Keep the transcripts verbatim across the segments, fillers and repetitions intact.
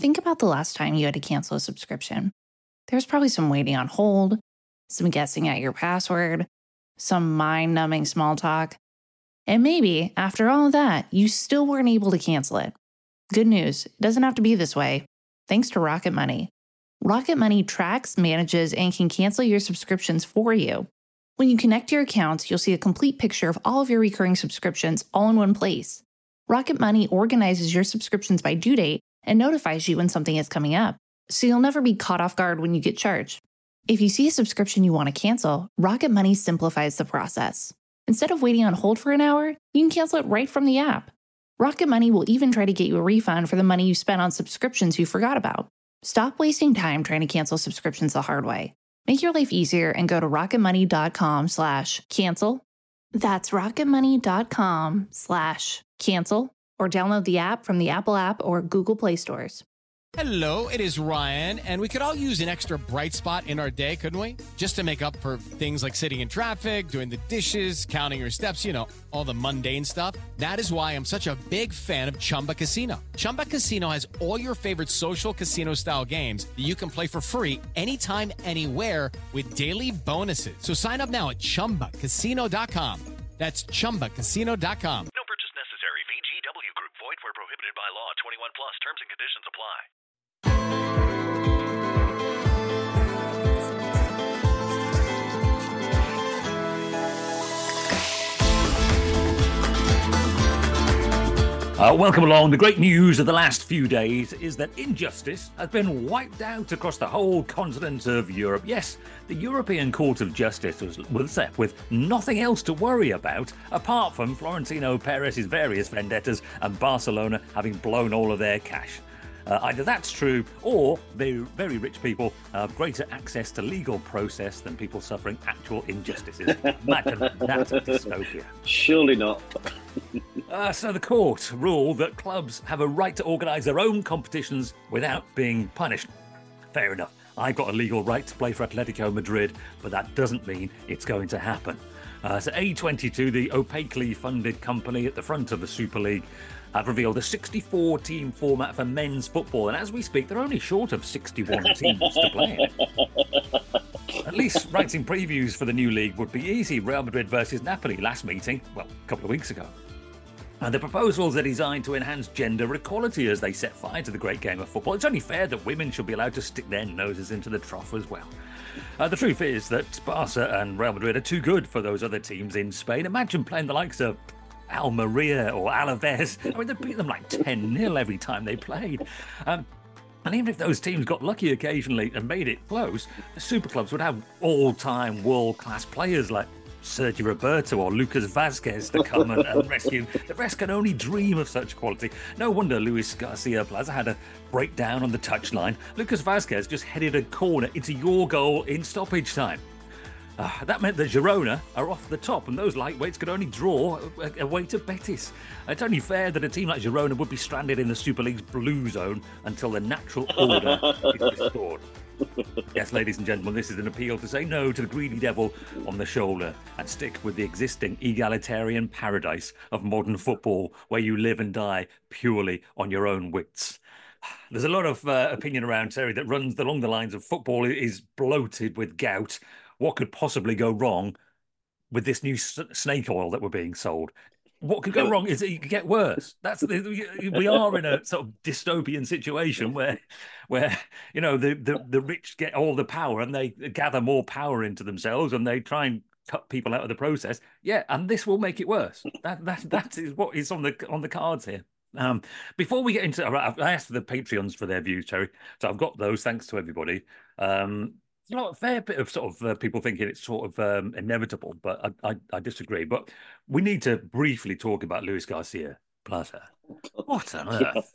Think about the last time you had to cancel a subscription. There was probably some waiting on hold, some guessing at your password, some mind-numbing small talk. And maybe, after all of that, you still weren't able to cancel it. Good news, it doesn't have to be this way. Thanks to Rocket Money. Rocket Money tracks, manages, and can cancel your subscriptions for you. When you connect your accounts, you'll see a complete picture of all of your recurring subscriptions all in one place. Rocket Money organizes your subscriptions by due date and notifies you when something is coming up, so you'll never be caught off guard when you get charged. If you see a subscription you want to cancel, Rocket Money simplifies the process. Instead of waiting on hold for an hour, you can cancel it right from the app. Rocket Money will even try to get you a refund for the money you spent on subscriptions you forgot about. Stop wasting time trying to cancel subscriptions the hard way. Make your life easier and go to rocketmoney.com slash cancel. That's rocketmoney.com slash cancel, or download the app from the Apple app or Google Play stores. Hello, it is Ryan, and we could all use an extra bright spot in our day, couldn't we? Just to make up for things like sitting in traffic, doing the dishes, counting your steps, you know, all the mundane stuff. That is why I'm such a big fan of Chumba Casino. Chumba Casino has all your favorite social casino-style games that you can play for free anytime, anywhere with daily bonuses. So sign up now at chumba casino dot com. That's chumba casino dot com. No purchase necessary. V G W Group. Void where prohibited by law. twenty-one plus. Terms and conditions apply. Uh, welcome along. The great news of the last few days is that injustice has been wiped out across the whole continent of Europe. Yes, the European Court of Justice was, was left with nothing else to worry about apart from Florentino Perez's various vendettas and Barcelona having blown all of their cash. Uh, either that's true, or very, very rich people have greater access to legal process than people suffering actual injustices. Imagine that dystopia. Surely not. uh, so the court ruled that clubs have a right to organise their own competitions without being punished. Fair enough. I've got a legal right to play for Atletico Madrid, but that doesn't mean it's going to happen. Uh, so A twenty-two, the opaquely funded company at the front of the Super League, have revealed a sixty-four team format for men's football, and as we speak, they're only short of sixty-one teams to play in. At least writing previews for the new league would be easy. Real Madrid versus Napoli last meeting, well, a couple of weeks ago. And the proposals are designed to enhance gender equality as they set fire to the great game of football. It's only fair that women should be allowed to stick their noses into the trough as well. Uh, the truth is that Barca and Real Madrid are too good for those other teams in Spain. Imagine playing the likes of Almeria or Alaves. I mean, they beat them like ten nil every time they played. Um, and even if those teams got lucky occasionally and made it close, the super clubs would have all-time world-class players like Sergio Roberto or Lucas Vazquez to come and, and rescue. The rest can only dream of such quality. No wonder Luis Garcia Plaza had a breakdown on the touchline. Lucas Vazquez just headed a corner into your goal in stoppage time. Uh, that meant that Girona are off the top, and those lightweights could only draw away to Betis. It's only fair that a team like Girona would be stranded in the Super League's blue zone until the natural order is restored. Yes, ladies and gentlemen, this is an appeal to say no to the greedy devil on the shoulder and stick with the existing egalitarian paradise of modern football, where you live and die purely on your own wits. There's a lot of uh, opinion around, Terry, that runs along the lines of football is bloated with gout. What could possibly go wrong with this new s- snake oil that we're being sold? What could go wrong is that it could get worse. That's the, we are in a sort of dystopian situation where, where you know the, the the rich get all the power and they gather more power into themselves and they try and cut people out of the process. Yeah, and this will make it worse. That that that is what is on the on the cards here. Um, before we get into, I asked the Patreons for their views, Terry. So I've got those. Thanks to everybody. Um, You know, a fair bit of sort of uh, people thinking it's sort of um, inevitable, but I, I, I disagree. But we need to briefly talk about Luis Garcia Plaza. What on earth?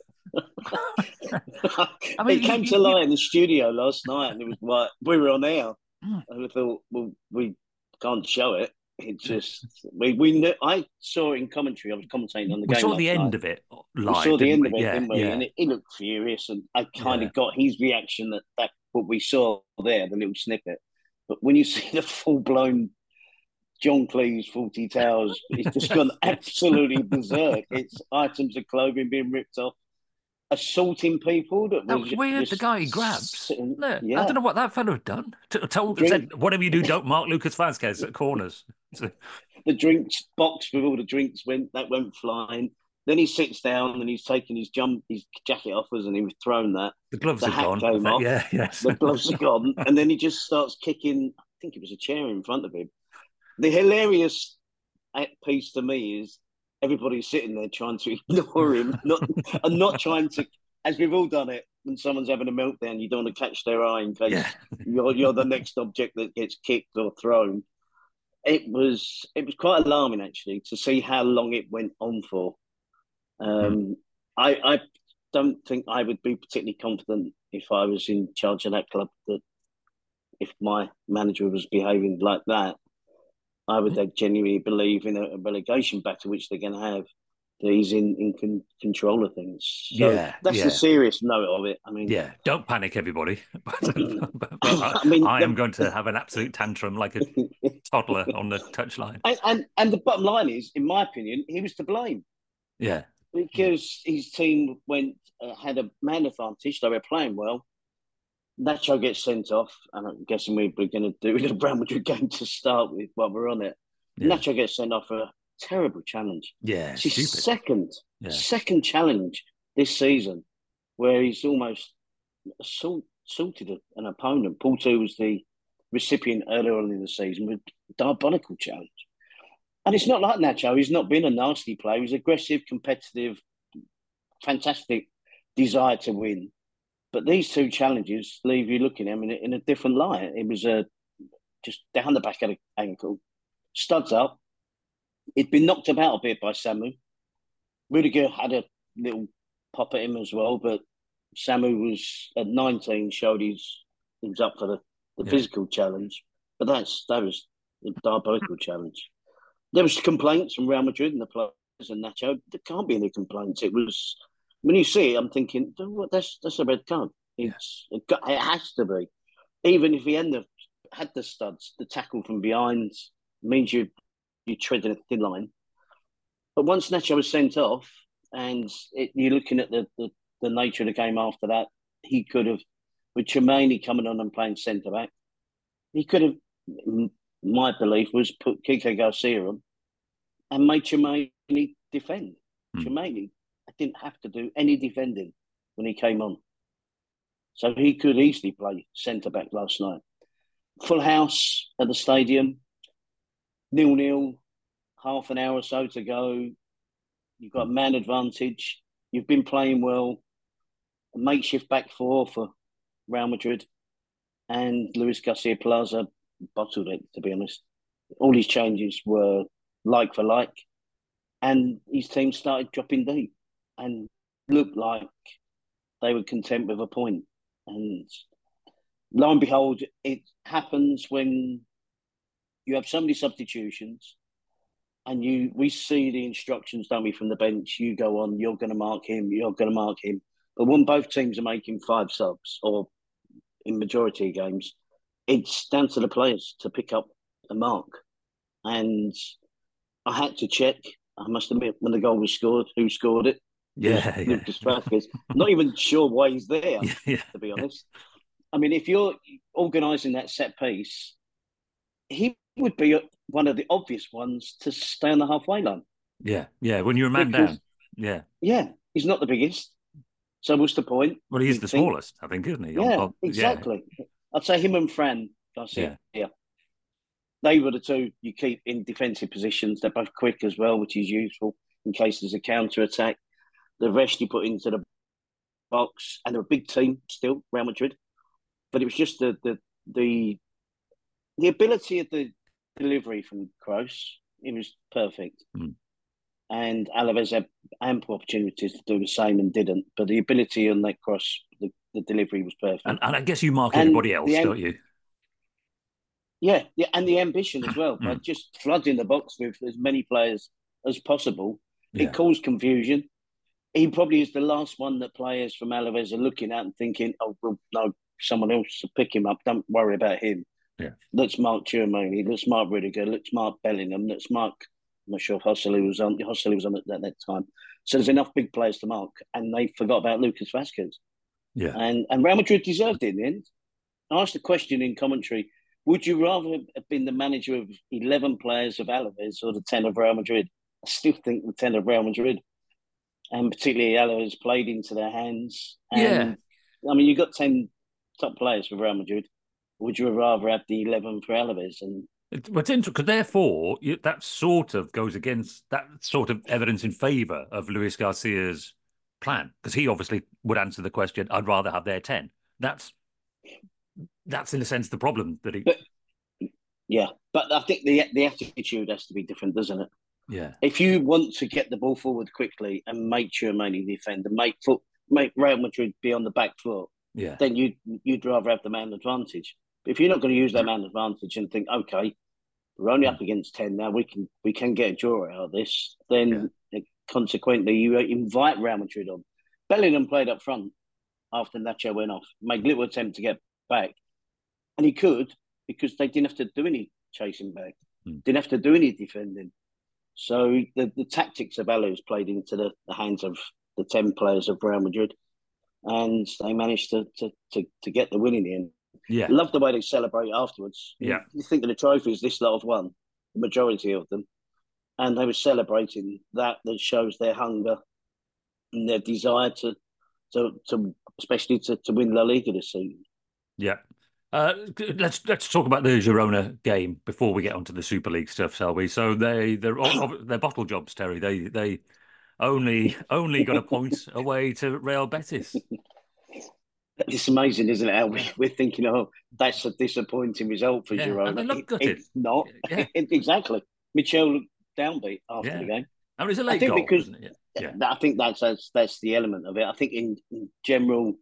I mean, it came to light in the studio last night, and it was like we were on air, mm. and we thought, well, we can't show it. It just we we knew, I saw it in commentary. I was commentating on the we game. We saw the end night. of it live. We saw the end we? of it, yeah, didn't we? Yeah. And it, it looked furious, and I kind yeah. of got his reaction that that what we saw there, the little snippet. But when you see the full blown John Cleese Fawlty Towers, it's just gone absolutely berserk. It's items of clothing being ripped off. assaulting people. That That was was weird. just The guy he grabs. sitting- No, yeah. I don't know what that fellow had done. T- told Drink- said, whatever you do, don't mark Lucas Vazquez at corners. So, The drinks box with all the drinks went that went flying. Then he sits down and he's taking his jump, his jacket off, and he was thrown that. the gloves The are hat gone. came off. Yeah, yes. The gloves are gone, and then he just starts kicking. I think it was a chair in front of him. The hilarious piece to me is everybody's sitting there trying to ignore him, not and not trying to, as we've all done it. When someone's having a meltdown, you don't want to catch their eye in case Yeah. you're you're the next object that gets kicked or thrown. It was it was quite alarming actually to see how long it went on for. Um, mm. I I don't think I would be particularly confident if I was in charge of that club that if my manager was behaving like that, I would mm. genuinely believe in a, a relegation battle which they're going to have. That he's in, in con- control of things. So yeah, that's yeah. the serious note of it. I mean, yeah, don't panic, everybody. but, but I, I mean, I am the... going to have an absolute tantrum like a toddler on the touchline. And, and and the bottom line is, in my opinion, he was to blame. Yeah, because yeah. his team went uh, had a man advantage. They were playing well. Nacho gets sent off, and I'm guessing we we're going to do the Real Madrid game to start with while we're on it. Yeah. Nacho gets sent off for a terrible challenge. Yeah, it's his stupid. second, yeah. second challenge this season where he's almost assault, assaulted an opponent. Porto was the recipient earlier on in the season with a diabolical challenge. And it's not like Nacho. He's not been a nasty player. He's aggressive, competitive, fantastic desire to win. But these two challenges leave you looking at him in a, in a different light. It was a, just down the back of the ankle, studs up. He'd been knocked about a bit by Samu. Rudiger had a little pop at him as well, but Samu was at nineteen, showed he's he was up for the, the yeah. physical challenge. But that's that was the diabolical challenge. There was complaints from Real Madrid and the players and Nacho. There can't be any complaints. It was when you see it, I'm thinking, that's that's a red card. It's yeah. it has to be, even if he hadn't have had the studs, the tackle from behind means you. You treading a thin line. But once Nacho was sent off, and it, you're looking at the, the, the nature of the game after that, he could have, with Tremaine coming on and playing centre back, he could have, my belief was, put Kike Garcia on and made Tremaine defend. Hmm. Tremaine didn't have to do any defending when he came on. So he could easily play centre back last night. Full house at the stadium. Nil-nil, half an hour or so to go. You've got man advantage. You've been playing well. A makeshift back four for Real Madrid. And Luis Garcia Plaza bottled it, to be honest. All his changes were like for like. And his team started dropping deep and looked like they were content with a point. And lo and behold, it happens when you have so many substitutions and you we see the instructions, don't we, from the bench. You go on, you're going to mark him, you're going to mark him. But when both teams are making five subs, or in majority of games, it's down to the players to pick up a mark. And I had to check, I must admit, when the goal was scored, who scored it. Yeah, it yeah. Lucas Vazquez. Not even sure why he's there, yeah, to be honest. I mean, if you're organising that set piece, he would be one of the obvious ones to stay on the halfway line. Yeah, yeah. When you're a man because, down, yeah, yeah. He's not the biggest, so what's the point? Well, he's the think? smallest, I think, isn't he? Yeah, on, exactly. Yeah. I'd say him and Fran Garcia. Yeah. yeah, they were the two you keep in defensive positions. They're both quick as well, which is useful in case there's a counter attack. The rest you put into the box, and they're a big team still, Real Madrid. But it was just the the the the ability of the delivery from Kroos. It was perfect. Mm. And Alaves had ample opportunities to do the same and didn't. But the ability on that cross, the, the delivery was perfect. And, and I guess you mark and everybody else, am- don't you? Yeah, yeah, and the ambition as well. Mm. By just flooding the box with as many players as possible, yeah. it caused confusion. He probably is the last one that players from Alaves are looking at and thinking, oh, well, no, someone else will pick him up. Don't worry about him. Yeah. Let's mark Tchouaméni. Let's mark Rudiger. Let's mark Bellingham. Let's mark, I'm not sure if Hosselu was on. Hosselu was on at that, that time. So there's enough big players to mark, and they forgot about Lucas Vazquez. Yeah. And and Real Madrid deserved it in the end. I asked the question in commentary, would you rather have been the manager of eleven players of Alaves or the ten of Real Madrid? I still think the ten of Real Madrid. And particularly Alaves played into their hands. And, yeah. I mean, you've got ten top players for Real Madrid. Would you rather have the eleven for Alaves? And It's, it's interesting because therefore you, that sort of goes against that sort of evidence in favour of Luis Garcia's plan, because he obviously would answer the question, I'd rather have their ten. That's that's in a sense the problem that he. But, yeah, but I think the the attitude has to be different, doesn't it? Yeah. If you want to get the ball forward quickly and make sure mainly defend and make foot make Real Madrid be on the back foot, yeah, then you you'd rather have the man advantage. But if you're not going to use that man advantage and think, okay, we're only up against ten now, we can we can get a draw out of this, then yeah. consequently you invite Real Madrid on. Bellingham played up front after Nacho went off, made little attempt to get back, and he could because they didn't have to do any chasing back, mm. didn't have to do any defending. So the, the tactics of Alaves played into the, the hands of the ten players of Real Madrid, and they managed to to to, to get the win in the end. Yeah, love the way they celebrate afterwards. Yeah, you think of the trophies this lot have won, the majority of them, and they were celebrating that. That shows their hunger and their desire to to to especially to, to win La Liga this season. Yeah. Uh, let's let's talk about the Girona game before we get onto the Super League stuff, shall we? So they they're they're bottle jobs, Terry. They they only only got a point away to Real Betis. It's amazing, isn't it? How we're thinking, oh, that's a disappointing result for yeah, Girona. And they look it, gutted. It's not. Yeah. Exactly. Michel looked downbeat after yeah. the game. I mean, it's a late I think goal, because, isn't it? Yeah. I think that's, that's that's the element of it. I think in, in general,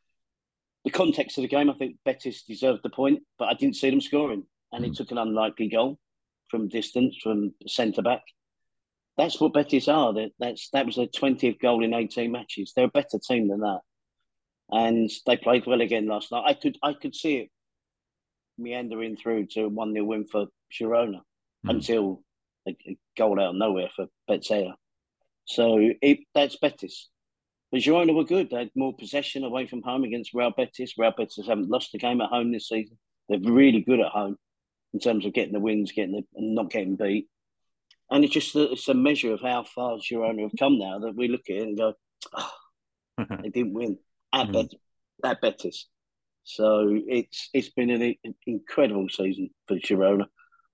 the context of the game, I think Betis deserved the point, but I didn't see them scoring. And mm. it took an unlikely goal from distance, from centre-back. That's what Betis are. That that's That was their twentieth goal in eighteen matches. They're a better team than that. And they played well again last night. I could I could see it meandering through to a one nil win for Girona mm. until a, a goal out of nowhere for Betzea. So it, that's Betis. But Girona were good. They had more possession away from home against Real Betis. Real Betis haven't lost a game at home this season. They're really good at home in terms of getting the wins, getting the, and not getting beat. And it's just a, it's a measure of how far Girona have come now that we look at it and go, oh, they didn't win at, mm. Bet- at Betis. So it's it's been an, an incredible season for Girona.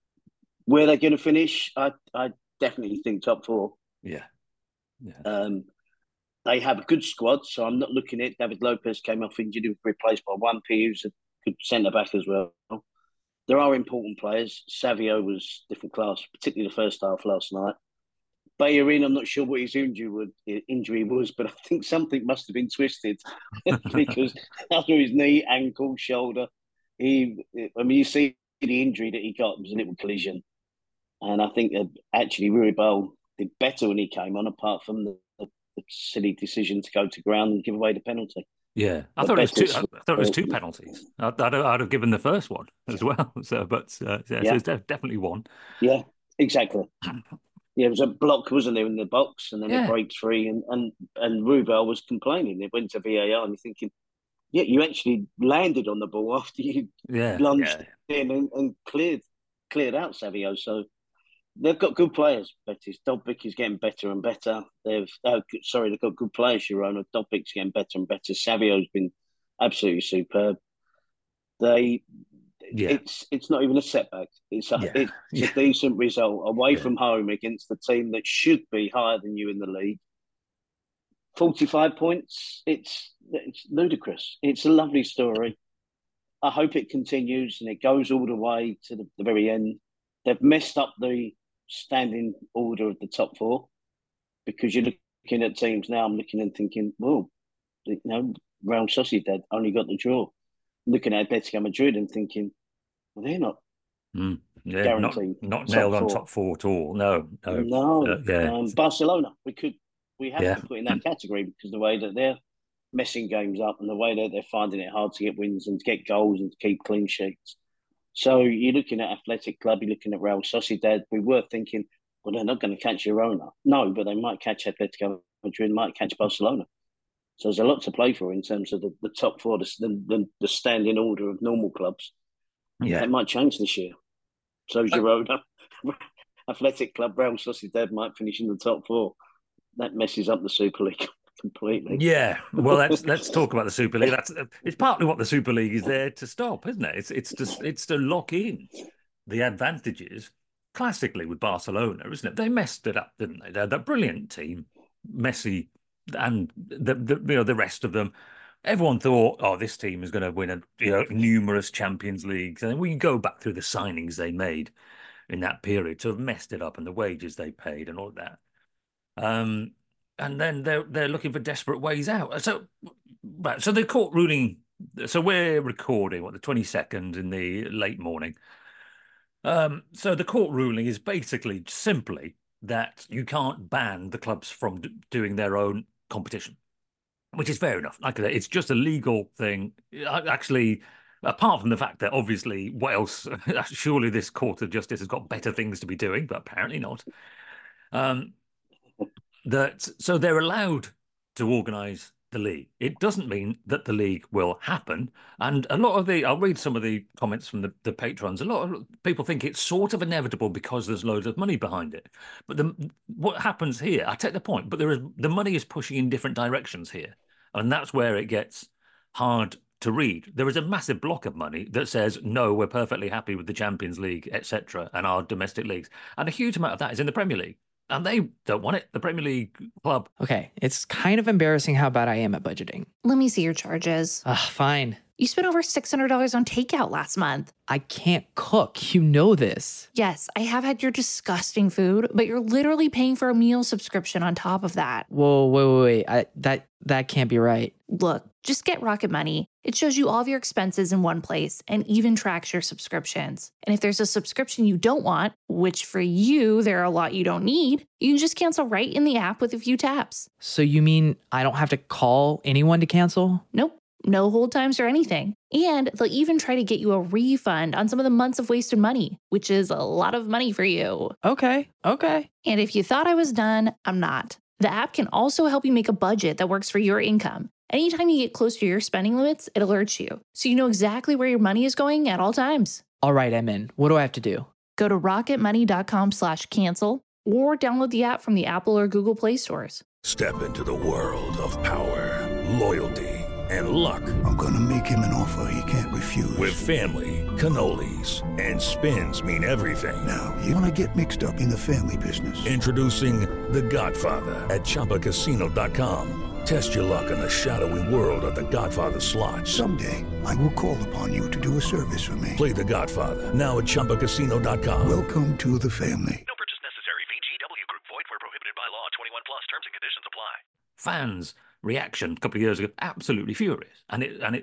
Where they're going to finish, I I definitely think top four. Yeah. Yeah. Um, they have a good squad, so I'm not looking at David Lopez came off injured, he was replaced by Juan P, who's a good centre back as well. There are important players. Savio was different class, particularly the first half last night. Bellerin, I'm not sure what his injury, would, injury was, but I think something must have been twisted because after his knee, ankle, shoulder, he. I mean, you see the injury that he got, it was a little collision. And I think that actually Ruibal did better when he came on, apart from the, the, the silly decision to go to ground and give away the penalty. Yeah, I thought, it was two, I thought it was two penalties. I'd, I'd, I'd have given the first one as well. So, but uh, yeah, yeah. So it's definitely one. Yeah, exactly. Yeah, it was a block, wasn't there, in the box, and then yeah. it breaks free, and and and Ruibal was complaining. It went to V A R, and you're thinking, yeah, you actually landed on the ball after you yeah, lunged yeah. in and, and cleared cleared out Savio. So they've got good players. Betis, Dobbik is getting better and better. They've uh, sorry, they've got good players. Girona, Dobbik's getting better and better. Savio's been absolutely superb. They. Yeah. It's it's not even a setback. It's a, yeah. it's yeah. a decent result away yeah. from home against the team that should be higher than you in the league. forty-five points. It's it's ludicrous. It's a lovely story. I hope it continues and it goes all the way to the, the very end. They've messed up the standing order of the top four because you're looking at teams now. I'm looking and thinking, well, you know, Real Sociedad only got the draw. Looking at Atletico Madrid and thinking, well, they're not mm, yeah, guaranteed. Not, not nailed on top four at all. No, no. No. Uh, yeah. um, Barcelona, we could, we have yeah. to put in that category because the way that they're messing games up and the way that they're finding it hard to get wins and to get goals and to keep clean sheets. So you're looking at Athletic Club, you're looking at Real Sociedad. We were thinking, well, they're not going to catch Girona. No, but they might catch Atletico Madrid might catch Barcelona. So there's a lot to play for in terms of the, the top four, the, the, the standing order of normal clubs. Yeah. That might change this year. So Girona, Athletic Club, Real Sociedad might finish in the top four. That messes up the Super League completely. Yeah, well, let's let's talk about the Super League. That's it's partly what the Super League is there to stop, isn't it? It's it's just it's to lock in the advantages. Classically with Barcelona, isn't it? They messed it up, didn't they? They're that brilliant team, Messi, and the, the you know the rest of them. Everyone thought, oh, this team is going to win a you know numerous Champions Leagues, and we can go back through the signings they made in that period to have messed it up and the wages they paid and all that. Um, and then they're they're looking for desperate ways out. So, right, so the court ruling. So we're recording what the twenty-second in the late morning. Um, so the court ruling is basically simply that you can't ban the clubs from d- doing their own competition, which is fair enough. Like I said, it's just a legal thing. Actually, apart from the fact that obviously, what else? Surely this Court of Justice has got better things to be doing, but apparently not. Um, that so they're allowed to organise the league. It doesn't mean that the league will happen. And a lot of the, I'll read some of the comments from the, the patrons. A lot of people think it's sort of inevitable because there's loads of money behind it. But the, what happens here, I take the point, but there is the money is pushing in different directions here. And that's where it gets hard to read. There is a massive block of money that says, no, we're perfectly happy with the Champions League, et cetera, and our domestic leagues. And a huge amount of that is in the Premier League. And they don't want it, the Premier League club. Okay, it's kind of embarrassing how bad I am at budgeting. Let me see your charges. Ugh, fine. You spent over six hundred dollars on takeout last month. I can't cook. You know this. Yes, I have had your disgusting food, but you're literally paying for a meal subscription on top of that. Whoa, wait, wait, wait. I, that, that can't be right. Look, just get Rocket Money. It shows you all of your expenses in one place and even tracks your subscriptions. And if there's a subscription you don't want, which for you, there are a lot you don't need, you can just cancel right in the app with a few taps. So you mean I don't have to call anyone to cancel? Nope. No hold times or anything. And they'll even try to get you a refund on some of the months of wasted money, which is a lot of money for you. Okay, okay. And if you thought I was done, I'm not. The app can also help you make a budget that works for your income. Anytime you get close to your spending limits, it alerts you, so you know exactly where your money is going at all times. All right, I'm in. What do I have to do? Go to rocketmoney.com slash cancel or download the app from the Apple or Google Play stores. Step into the world of power, loyalty, and luck. I'm gonna make him an offer he can't refuse. With family, cannolis, and spins mean everything. Now, you wanna get mixed up in the family business. Introducing The Godfather at Chumba Casino dot com. Test your luck in the shadowy world of The Godfather slot. Someday, I will call upon you to do a service for me. Play The Godfather now at Chumba Casino dot com. Welcome to the family. No purchase necessary. V G W Group. Void where prohibited by law. twenty-one plus. Terms and conditions apply. Fans' reaction a couple of years ago, absolutely furious, and it and it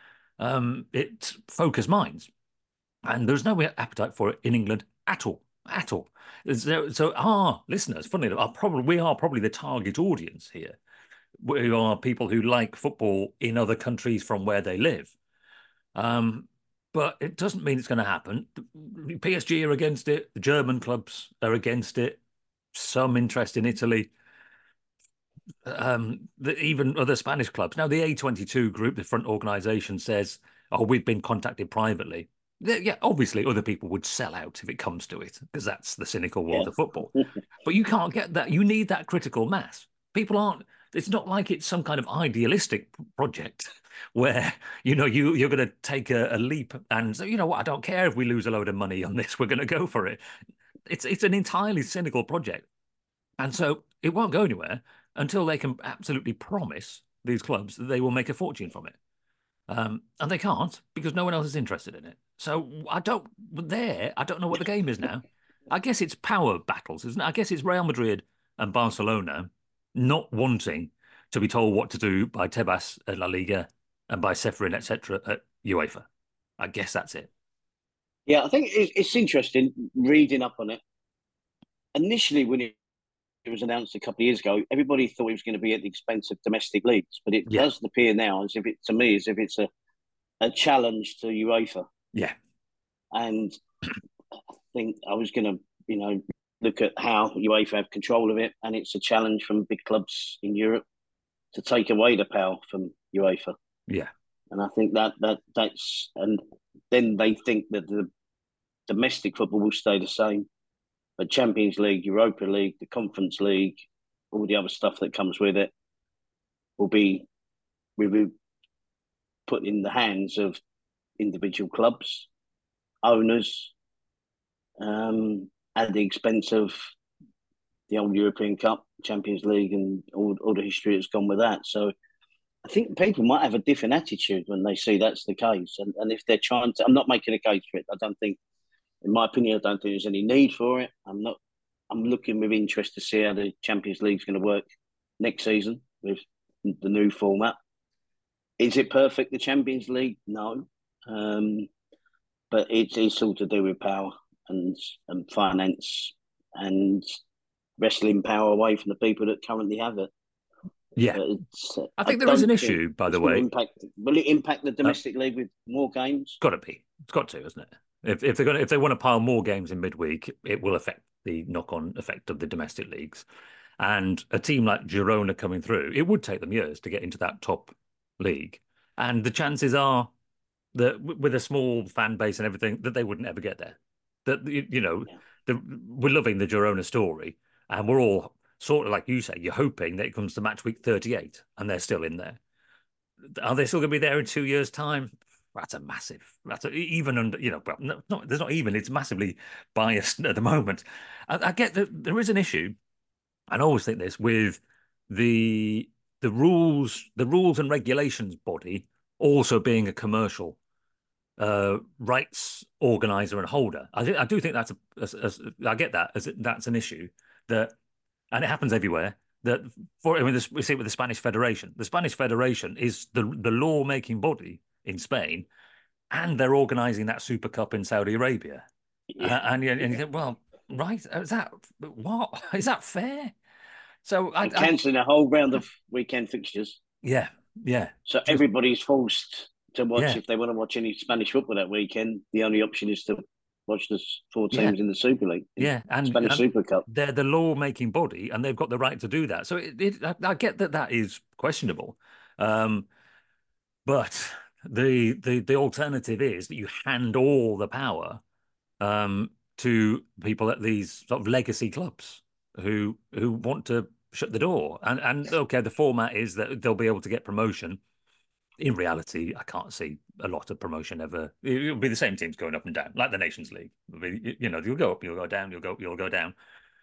um, it focused minds, and there's no appetite for it in England at all, at all. So, so our listeners, funnily enough, are probably we are probably the target audience here. We are people who like football in other countries from where they live, um, but it doesn't mean it's going to happen. P S G are against it. The German clubs are against it. Some interest in Italy. Um, the, even other Spanish clubs. Now, the A twenty-two group, the front organisation, says, oh, we've been contacted privately. Yeah, obviously, other people would sell out if it comes to it, because that's the cynical world Yeah. of football. But you can't get that. You need that critical mass. People aren't, it's not like it's some kind of idealistic project where, you know, you, you're going to take a, a leap and say, you know what, I don't care if we lose a load of money on this, we're going to go for it. It's, it's an entirely cynical project. And so it won't go anywhere until they can absolutely promise these clubs that they will make a fortune from it. Um, and they can't because no one else is interested in it. So I don't, there, I don't know what the game is now. I guess it's power battles, isn't it? I guess it's Real Madrid and Barcelona not wanting to be told what to do by Tebas at La Liga and by Ceferin, et cetera, at UEFA. I guess that's it. Yeah, I think it's, it's interesting reading up on it. Initially, when it it was announced a couple of years ago, everybody thought it was going to be at the expense of domestic leagues, but it Yeah. doesn't appear now as if it, to me, as if it's a, a challenge to UEFA. Yeah. And I think I was going to, you know, look at how UEFA have control of it, and it's a challenge from big clubs in Europe to take away the power from UEFA. Yeah. And I think that that that's and then they think that the domestic football will stay the same, but Champions League, Europa League, the Conference League, all the other stuff that comes with it, will be will be put in the hands of individual clubs, owners, um, at the expense of the old European Cup, Champions League, and all, all the history that's gone with that. So I think people might have a different attitude when they see that's the case. And, and if they're trying to, I'm not making a case for it. I don't think, in my opinion, I don't think there's any need for it. I'm not, I'm looking with interest to see how the Champions League's going to work next season with the new format. Is it perfect, the Champions League? No. Um, but it's, it's all to do with power and, and finance and wrestling power away from the people that currently have it. Yeah, uh, I think I there is an don't issue, think by the it's way. gonna Impact, will it impact the domestic uh, league with more games? Got to be. It's got to, isn't it? If if they're going, if they want to pile more games in midweek, it will affect the knock-on effect of the domestic leagues. And a team like Girona coming through, it would take them years to get into that top league. And the chances are that with a small fan base and everything, that they wouldn't ever get there. That you know, yeah. the, we're loving the Girona story, and we're all sort of like you say, you're hoping that it comes to match week thirty-eight and they're still in there. Are they still going to be there in two years' time? That's a massive, that's a, even under, you know, well, no, not, there's not even, it's massively biased at the moment. I, I get that there is an issue, and I always think this, with the the rules, the rules and regulations body also being a commercial uh, rights organizer and holder. I, th- I do think that's a, a, a, I get that, as that's an issue that, and it happens everywhere. That for I mean, this, we see it with the Spanish Federation. The Spanish Federation is the the law making body in Spain, and they're organising that Super Cup in Saudi Arabia. Yeah. Uh, and, and you think, well, right, is that what is that fair? So I, cancelling a whole round of weekend fixtures. Yeah, yeah. So Just, everybody's forced to watch yeah. if they want to watch any Spanish football that weekend. The only option is to watch the four teams yeah. in the Super League. Yeah, and Spanish and Super Cup. They're the law-making body, and they've got the right to do that. So it, it, I, I get that that is questionable, um, but the the the alternative is that you hand all the power um, to people at these sort of legacy clubs who who want to shut the door. And and okay, the format is that they'll be able to get promotion. In reality, I can't see a lot of promotion ever. It'll be the same teams going up and down, like the Nations League. Be, you know, you'll go up, you'll go down, you'll go, you'll go down.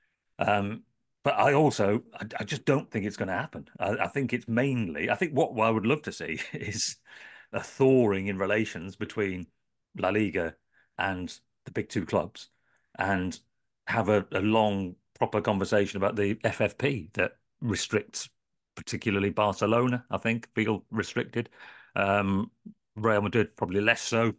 Um, but I also, I, I just don't think it's going to happen. I, I think it's mainly, I think what, what I would love to see is a thawing in relations between La Liga and the big two clubs, and have a, a long, proper conversation about the F F P that restricts. Particularly Barcelona, I think, feel restricted. Um, Real Madrid probably less so.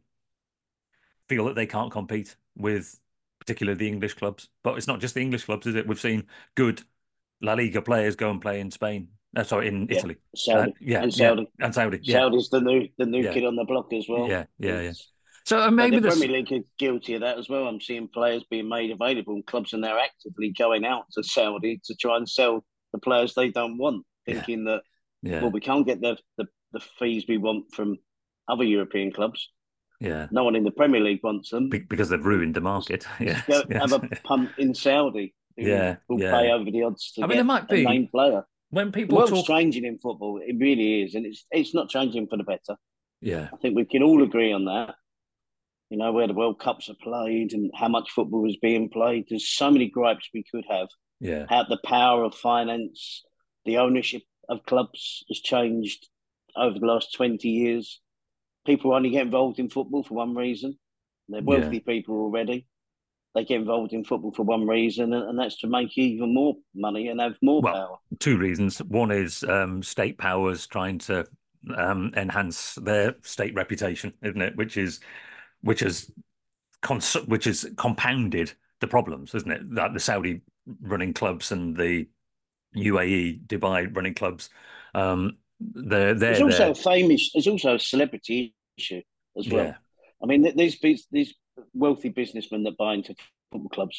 Feel that they can't compete with particularly the English clubs. But it's not just the English clubs, is it? We've seen good La Liga players go and play in Spain. Uh, sorry, in yeah. Italy. Saudi. Uh, yeah, and Saudi. Yeah. And Saudi. Yeah. Saudi's the new the new yeah. kid on the block as well. Yeah, yeah, it's... yeah. So uh, maybe but the this... Premier League is guilty of that as well. I'm seeing players being made available, and clubs are now actively going out to Saudi to try and sell the players they don't want. Thinking yeah. that, yeah. well, we can't get the, the, the fees we want from other European clubs. Yeah. No one in the Premier League wants them. Be- because they've ruined the market. Yeah. Yes, yes. Have a punt in Saudi. Yeah. Will yeah. pay over the odds to I get mean, there might be, a main player. When people the world's talk... changing in football. It really is. And it's it's not changing for the better. Yeah. I think we can all agree on that. You know, where the World Cups are played and how much football is being played. There's so many gripes we could have. Yeah. How the power of finance, the ownership of clubs has changed over the last twenty years. People only get involved in football for one reason. They're wealthy yeah. people already. They get involved in football for one reason, and that's to make even more money and have more well, power. Two reasons. One is um, state powers trying to um, enhance their state reputation, isn't it? Which is which is cons- which is compounded the problems, isn't it? Like the Saudi running clubs and the U A E, Dubai running clubs. Um, they're, they're, there's also they're... a famous, there's also a celebrity issue as well. Yeah. I mean, these these wealthy businessmen that buy into football clubs,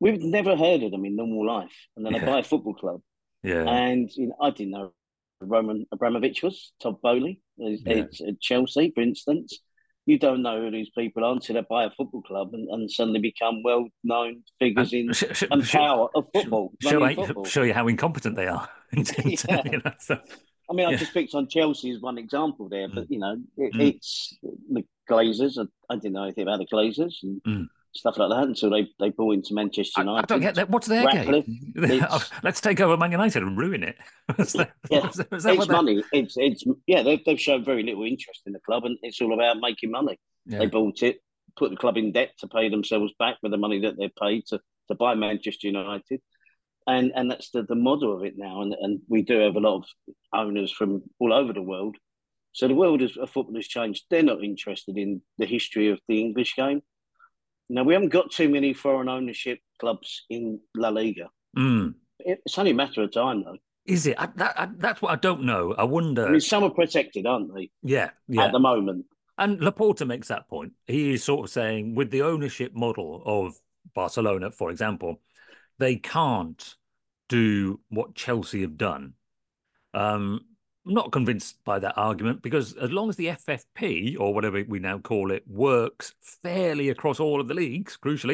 we've never heard of them in normal life, and then Yeah. they buy a football club. Yeah. And you know, I didn't know who Roman Abramovich was, Todd Bowley. It's, Yeah. it's at Chelsea, for instance. You don't know who these people are until they buy a football club and, and suddenly become well-known figures in sh- sh- and sh- power of football. Show, running you- football. show you how incompetent they are. You know, so, I mean, I yeah. just picked on Chelsea as one example there, but you know, it, Mm. it's the Glazers. I, I didn't know anything about the Glazers and Mm. stuff like that until they they brought into Manchester I, United. I don't get that. What's their Ratcliffe, game? it's- Let's take over Man United and ruin it. Is that, Yeah, is that- is that it's what they- money. It's it's yeah. They've they've shown very little interest in the club, and it's all about making money. Yeah. They bought it, put the club in debt to pay themselves back with the money that they paid to to buy Manchester United, and and that's the, the model of it now. And and we do have a lot of owners from all over the world. So the world of football has changed. They're not interested in the history of the English game. Now, we haven't got too many foreign ownership clubs in La Liga. Mm. It's only a matter of time, though. Is it? I, that, I, that's what I don't know. I wonder. I mean, some are protected, aren't they? Yeah, yeah. At the moment. And Laporta makes that point. He is sort of saying, with the ownership model of Barcelona, for example, they can't do what Chelsea have done. Um, I'm not convinced by that argument, because as long as the F F P, or whatever we now call it, works fairly across all of the leagues, crucially,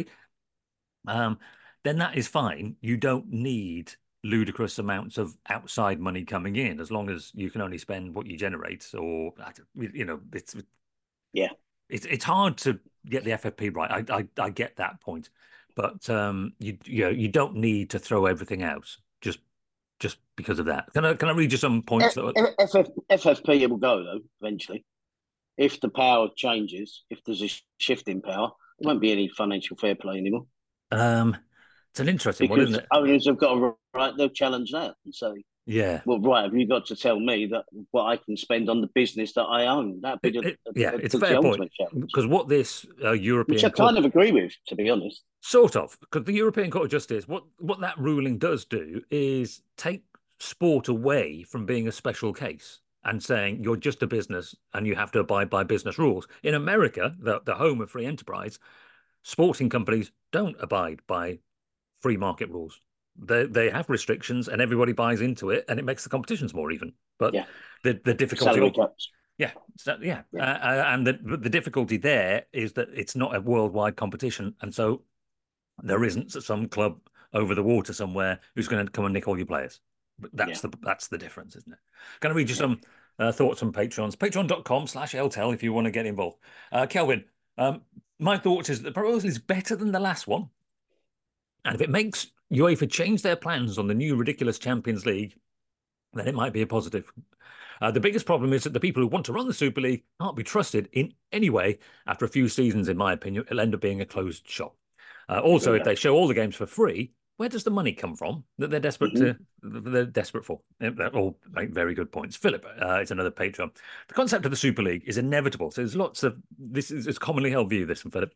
um, then that is fine. You don't need ludicrous amounts of outside money coming in, as long as you can only spend what you generate. Or, you know, it's yeah, it's it's hard to get the F F P right. I I, I get that point, but um, you you know, you don't need to throw everything out just just because of that. Can I can I read you some points? F- F- F F P will go, though, eventually. If the power changes, if there's a shift in power, there won't be any financial fair play anymore. Um, it's an interesting because one, isn't it? Owners have got a right, they'll challenge that and say, yeah, well, right, have you got to tell me that what I can spend on the business that I own? That'd be it, the, it, the, yeah, the, it's a the fair point, ultimate challenge. because what this uh, European Which I court, kind of agree with, to be honest. sort of, because the European Court of Justice, what what that ruling does do is take sport away from being a special case and saying you're just a business and you have to abide by business rules. In America, the, the home of free enterprise, sporting companies don't abide by free market rules. They they have restrictions and everybody buys into it, and it makes the competitions more even. But yeah. the the difficulty, Salary caps. yeah, so, yeah, Yeah. Uh, and the the difficulty there is that it's not a worldwide competition, and so there isn't some club over the water somewhere who's going to come and nick all your players. But that's Yeah. the that's the difference, isn't it? Going to read you some uh, thoughts on Patreons. Patreon.com slash LTEL if you want to get involved. Uh, Kelvin, um, my thoughts is that the proposal is better than the last one. And if it makes UEFA change their plans on the new ridiculous Champions League, then it might be a positive. Uh, the biggest problem is that the people who want to run the Super League can't be trusted in any way. After a few seasons, in my opinion, it'll end up being a closed shop. Uh, also, if they show all the games for free, where does the money come from that they're desperate mm-hmm. to they're desperate for? They're all make very good points. Philip, uh, it's another Patreon. The concept of the Super League is inevitable. So there's lots of this is it's commonly held view. This from Philip,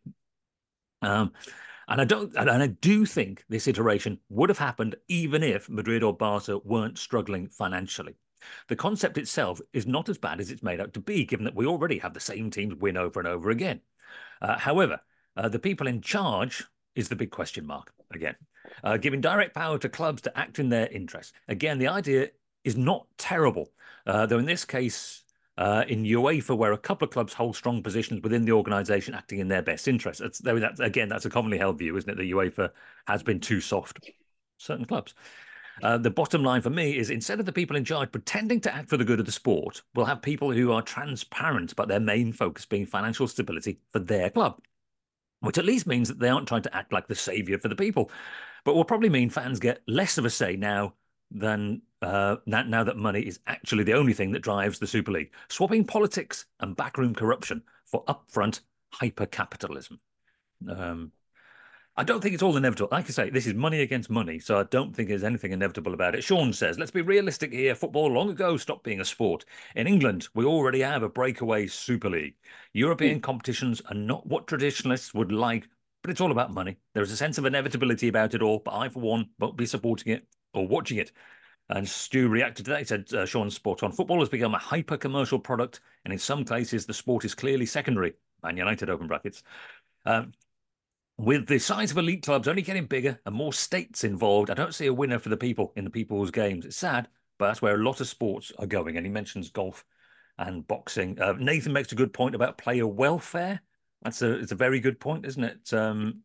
um, and I don't and I do think this iteration would have happened even if Madrid or Barca weren't struggling financially. The concept itself is not as bad as it's made out to be, given that we already have the same teams win over and over again. Uh, however, uh, the people in charge is the big question mark again. Uh, giving direct power to clubs to act in their interests. Again, the idea is not terrible, uh, though in this case, uh, in UEFA, where a couple of clubs hold strong positions within the organisation acting in their best interests. That's, that's, again, that's a commonly held view, isn't it? The UEFA has been too soft. Certain clubs. Uh, the bottom line for me is instead of the people in charge pretending to act for the good of the sport, we'll have people who are transparent, but their main focus being financial stability for their club, which at least means that they aren't trying to act like the saviour for the people, but will probably mean fans get less of a say now than uh, now, now that money is actually the only thing that drives the Super League, swapping politics and backroom corruption for upfront hyper-capitalism. Um, I don't think it's all inevitable. Like I say, this is money against money, so I don't think there's anything inevitable about it. Sean says, let's be realistic here. Football long ago stopped being a sport. In England, we already have a breakaway Super League. European mm. competitions are not what traditionalists would like, but it's all about money. There is a sense of inevitability about it all, but I, for one, won't be supporting it or watching it. And Stu reacted to that. He said, uh, Sean's spot on. Football has become a hyper-commercial product, and in some cases, the sport is clearly secondary. Man United, open brackets. Um, with the size of elite clubs only getting bigger and more states involved, I don't see a winner for the people in the people's games. It's sad, but that's where a lot of sports are going. And he mentions golf and boxing. Uh, Nathan makes a good point about player welfare. That's a it's a very good point, isn't it? Um,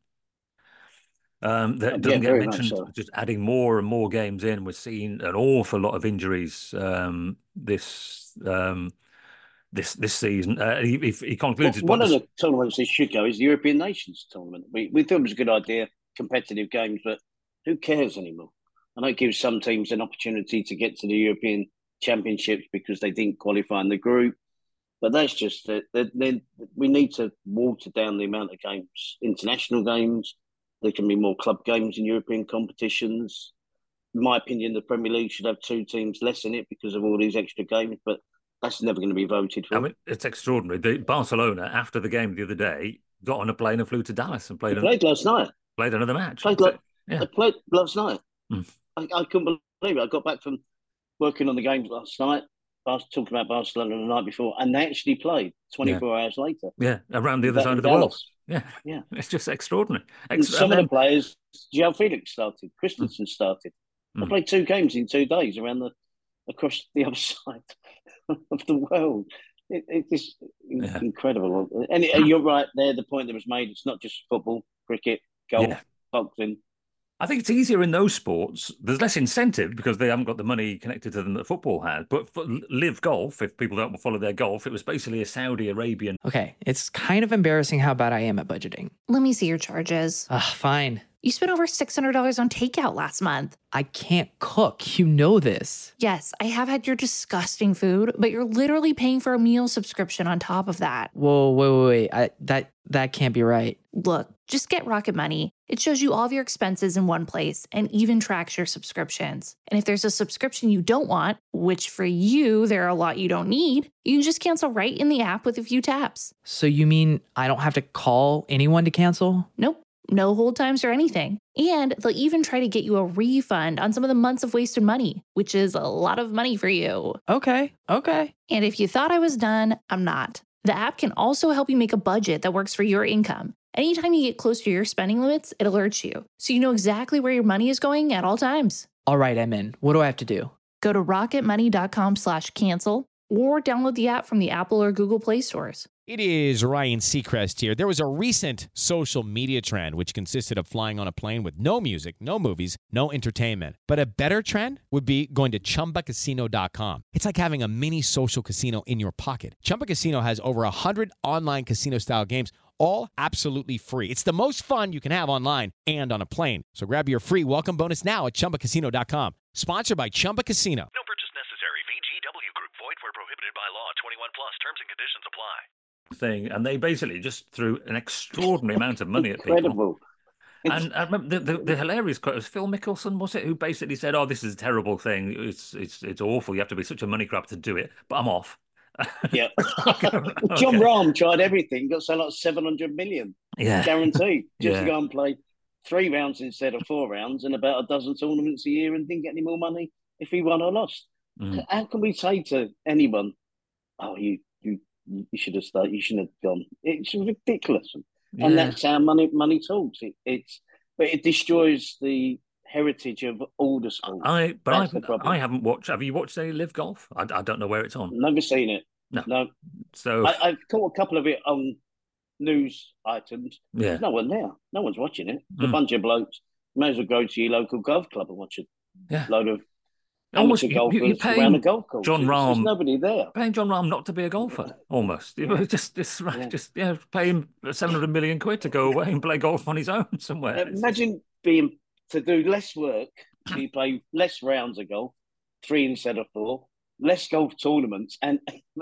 um, that Yeah, doesn't get very much mentioned. so. Just adding more and more games in, we're seeing an awful lot of injuries um, this um, this this season. Uh, he, he he concludes his One point. of the tournaments that should go is the European Nations tournament. We we thought it was a good idea, competitive games, but who cares anymore? I know it gives some teams an opportunity to get to the European Championships because they didn't qualify in the group, but that's just that. Then we need to water down the amount of games, international games. There can be more club games in European competitions. In my opinion, the Premier League should have two teams less in it because of all these extra games, but that's never going to be voted for. I mean, it's extraordinary. The Barcelona, after the game the other day, got on a plane and flew to Dallas and played, They played an, last night. played another match. Played like, yeah. They played last night. Mm. I, I couldn't believe it. I got back from working on the games last night. I was talking about Barcelona the night before, and they actually played twenty-four yeah. hours later. Yeah, around the other side of the Dallas. world. Yeah, yeah, it's just extraordinary. Ex- some of the players, João Felix started, Christensen mm. started. They mm. played two games in two days around the across the other side of the world. It, it's yeah. incredible. And it, you're right there. The point that was made: it's not just football, cricket, golf, yeah. boxing. I think it's easier in those sports. There's less incentive because they haven't got the money connected to them that football has. But for Live Golf, if people don't follow their golf, it was basically a Saudi Arabian. Okay, it's kind of embarrassing how bad I am at budgeting. Let me see your charges. Ugh, fine. You spent over six hundred dollars on takeout last month. I can't cook. You know this. Yes, I have had your disgusting food, but you're literally paying for a meal subscription on top of that. Whoa, wait, wait, wait. I, that, that can't be right. Look, just get Rocket Money. It shows you all of your expenses in one place and even tracks your subscriptions. And if there's a subscription you don't want, which for you, there are a lot you don't need, you can just cancel right in the app with a few taps. So you mean I don't have to call anyone to cancel? Nope. No hold times or anything. And they'll even try to get you a refund on some of the months of wasted money, which is a lot of money for you. Okay, okay. And if you thought I was done, I'm not. The app can also help you make a budget that works for your income. Anytime you get close to your spending limits, it alerts you, so you know exactly where your money is going at all times. All right, I'm in. What do I have to do? Go to rocketmoney.com slash cancel or download the app from the Apple or Google Play stores. It is Ryan Seacrest here. There was a recent social media trend which consisted of flying on a plane with no music, no movies, no entertainment. But a better trend would be going to chumba casino dot com. It's like having a mini social casino in your pocket. Chumba Casino has over one hundred online casino-style games, all absolutely free. It's the most fun you can have online and on a plane. So grab your free welcome bonus now at chumba casino dot com. Sponsored by Chumba Casino. No purchase necessary. V G W Group. Void where prohibited by law. twenty-one plus. Terms and conditions apply. Thing, and they basically just threw an extraordinary amount of money at people. Incredible. And I remember the, the, the hilarious quote was Phil Mickelson, was it, who basically said, "Oh, this is a terrible thing. It's it's it's awful. You have to be such a money grab to do it, but I'm off." Yeah. okay. John Rahm tried everything, got so like seven hundred million. Yeah. Guaranteed. Just yeah. to go and play three rounds instead of four rounds and about a dozen tournaments a year and didn't get any more money if he won or lost. Mm. How can we say to anyone, oh, you you you should have started, you shouldn't have gone? It's ridiculous. Yeah. And that's how money money talks. It, it's but it destroys the heritage of all the sports. I but I I haven't watched. Have you watched any Live Golf? I, I don't know where it's on. Never seen it. No. No. So I, I've caught a couple of it on news items. Yeah. There's no one there. No one's watching it. It's Mm. a bunch of blokes. You may as well go to your local golf club and watch a Yeah. load of Almost, amateur you- golfers you- you're paying around the golf course. John There's- There's Rahm- nobody there. paying John Rahm not to be a golfer, almost. You know, just just Yeah. just yeah, pay him seven hundred million quid to go away and play golf on his own somewhere. Uh, It's- Imagine being to do less work, so you play less rounds of golf, three instead of four, less golf tournaments, and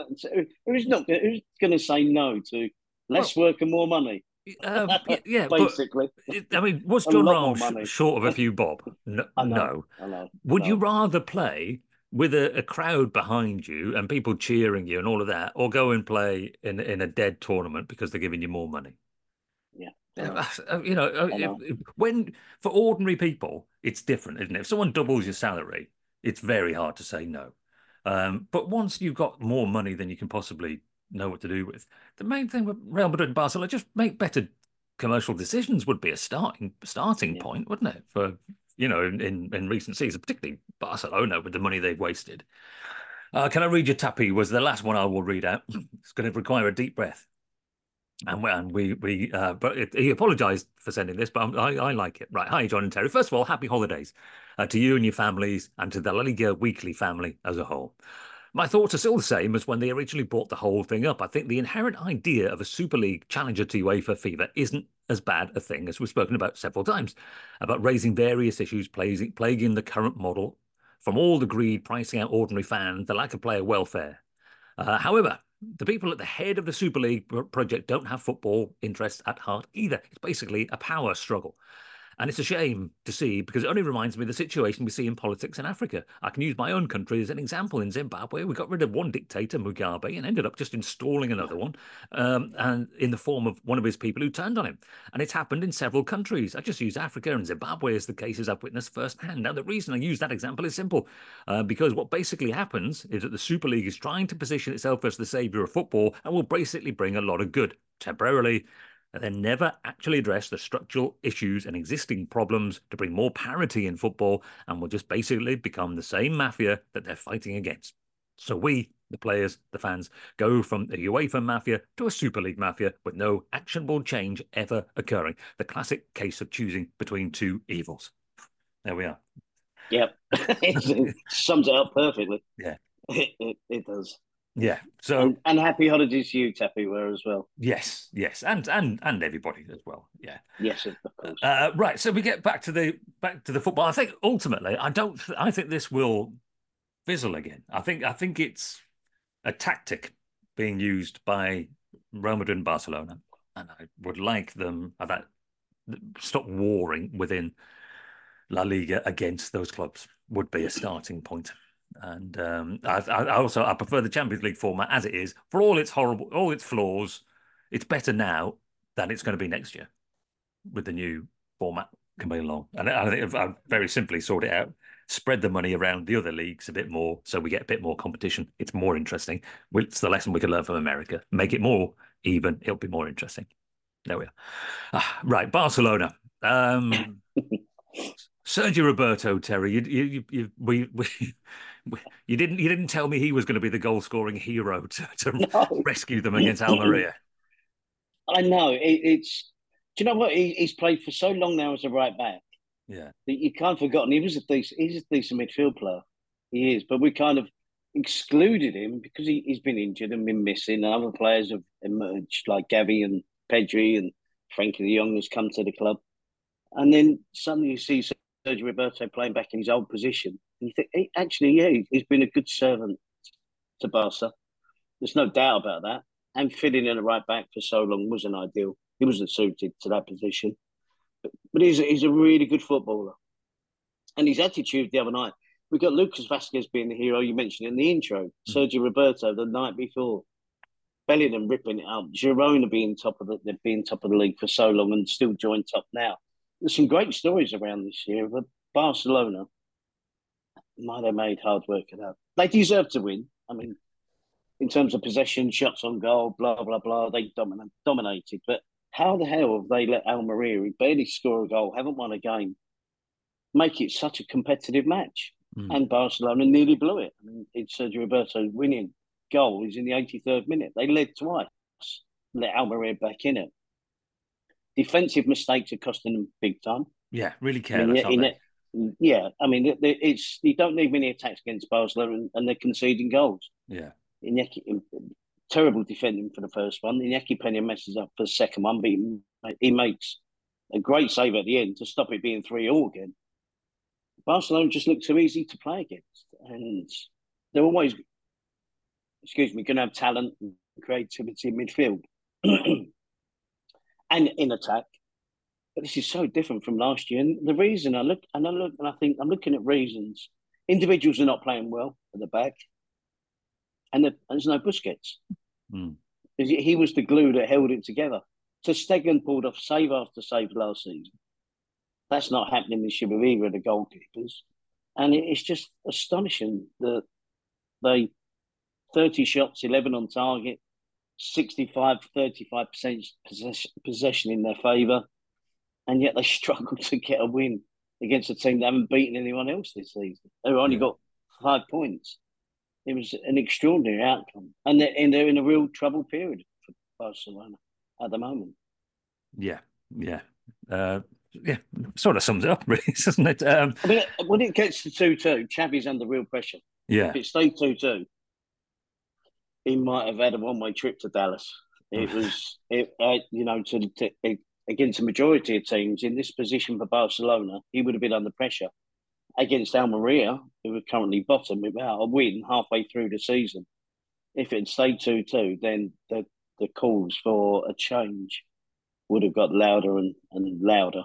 who's not who's going to say no to less work and more money? Um, y- yeah, but Basically, it- I mean, was A John lot more Rahm money. sh- short of a few bob? No. I know. no. I know. Would I you know. rather play with a, a crowd behind you and people cheering you and all of that, or go and play in in a dead tournament because they're giving you more money? Yeah. Yeah, uh, You know, uh, I know. if- if- when for ordinary people, it's different, isn't it? If someone doubles your salary, it's very hard to say no. Um, but once you've got more money than you can possibly know what to do with, the main thing with Real Madrid and Barcelona, just make better commercial decisions would be a starting starting Yeah. point, wouldn't it? For you know, in, in, in recent seasons, particularly Barcelona with the money they've wasted. Uh, can I read you, Tappy? Was the last one I will read out. It's going to require a deep breath. And we, and we, we uh, but it, he apologised for sending this, but I, I like it. Right. Hi, John and Terry. First of all, happy holidays uh, to you and your families and to the La Liga Weekly family as a whole. My thoughts are still the same as when they originally brought the whole thing up. I think the inherent idea of a Super League challenger to UEFA FIFA isn't as bad a thing as we've spoken about several times, about raising various issues plaguing, plaguing the current model, from all the greed pricing out ordinary fans, the lack of player welfare. Uh, however, the people at the head of the Super League project don't have football interests at heart either. It's basically a power struggle. And it's a shame to see, because it only reminds me of the situation we see in politics in Africa. I can use my own country as an example. In Zimbabwe, we got rid of one dictator, Mugabe, and ended up just installing another one, um, and in the form of one of his people who turned on him. And it's happened in several countries. I just use Africa and Zimbabwe as the cases I've witnessed firsthand. Now, the reason I use that example is simple, uh, because what basically happens is that the Super League is trying to position itself as the saviour of football and will basically bring a lot of good temporarily, and then never actually address the structural issues and existing problems to bring more parity in football, and will just basically become the same mafia that they're fighting against. So we, the players, the fans, go from the UEFA mafia to a Super League mafia with no actionable change ever occurring. The classic case of choosing between two evils. There we are. Yep. It sums it up perfectly. Yeah. It, it, it does. Yeah. So and, and happy holidays to you, Tappy, were as well. Yes, yes, and and and everybody as well. Yeah. Yes, of course. Uh, right. So we get back to the back to the football. I think ultimately, I don't. Th- I think this will fizzle again. I think. I think it's a tactic being used by Real Madrid and Barcelona, and I would like them about stop warring within La Liga against those clubs. Would be a starting point. And um, I, I also I prefer the Champions League format as it is. For all its horrible, all its flaws, it's better now than it's going to be next year with the new format coming along. And I think I've, I've very simply sorted it out. Spread the money around the other leagues a bit more, so we get a bit more competition. It's more interesting. It's the lesson we can learn from America. Make it more even. It'll be more interesting. There we are. Ah, right, Barcelona. Um, Sergio Roberto, Terry, you, you, you, we, we, you didn't, you didn't tell me he was going to be the goal-scoring hero to, to no. rescue them against Almeria. I know it, it's. Do you know what? He, he's played for so long now as a right back. Yeah, that you can't forgotten he was a decent. He's a decent midfield player. He is, but we kind of excluded him because he, he's been injured and been missing. And other players have emerged, like Gavi and Pedri and Frankie de Jong has come to the club, and then suddenly you see Sergio Roberto playing back in his old position. And you think, hey, actually, yeah, he's been a good servant to Barca. There's no doubt about that. And filling in the right back for so long wasn't ideal. He wasn't suited to that position. But, but he's, a, he's a really good footballer. And his attitude the other night, we got Lucas Vazquez being the hero you mentioned in the intro, mm. Sergio Roberto the night before, Bellingham ripping it up, Girona being top of the being top of the league for so long and still joined top now. There's some great stories around this year, but Barcelona, my, they made hard work of that. They deserve to win. I mean, in terms of possession, shots on goal, blah, blah, blah, they domin- dominated. But how the hell have they let Almeria, who barely score a goal, haven't won a game, make it such a competitive match? Mm. And Barcelona nearly blew it. I mean, it's Sergio Roberto's winning goal is in the eighty-third minute. They led twice, let Almeria back in it. Defensive mistakes are costing them big time. Yeah, really careless, I mean, aren't they? Yeah, I mean, it, it's you don't need many attacks against Barcelona, and, and they're conceding goals. Yeah, Iñaki, terrible defending for the first one. Iñaki Peña messes up for the second one, but he, he makes a great save at the end to stop it being three all again. Barcelona just look too easy to play against, and they're always, excuse me, going to have talent and creativity in midfield and in attack. But this is so different from last year. And the reason I look and I look and I think I'm looking at reasons. Individuals are not playing well at the back, and the, there's no Busquets. Mm. He was the glue that held it together. So Stegen pulled off save after save last season. That's not happening this year with either of the goalkeepers, and it's just astonishing that they thirty shots, eleven on target, sixty-five, thirty-five percent possession, possession in their favour, and yet they struggled to get a win against a team that haven't beaten anyone else this season. They've only Yeah. got five points. It was an extraordinary outcome. And they're, and they're in a real trouble period for Barcelona at the moment. Yeah, yeah. Uh, yeah, sort of sums it up, really, doesn't it? Um, I mean, when it gets to two two, Xavi's under real pressure. yeah. If it stayed two two, he might have had a one-way trip to Dallas. It was, it, uh, you know, to, to it, against a majority of teams in this position for Barcelona, he would have been under pressure. Against Almeria, who are currently bottom, without a win halfway through the season. If it had stayed two two, then the, the calls for a change would have got louder and, and louder.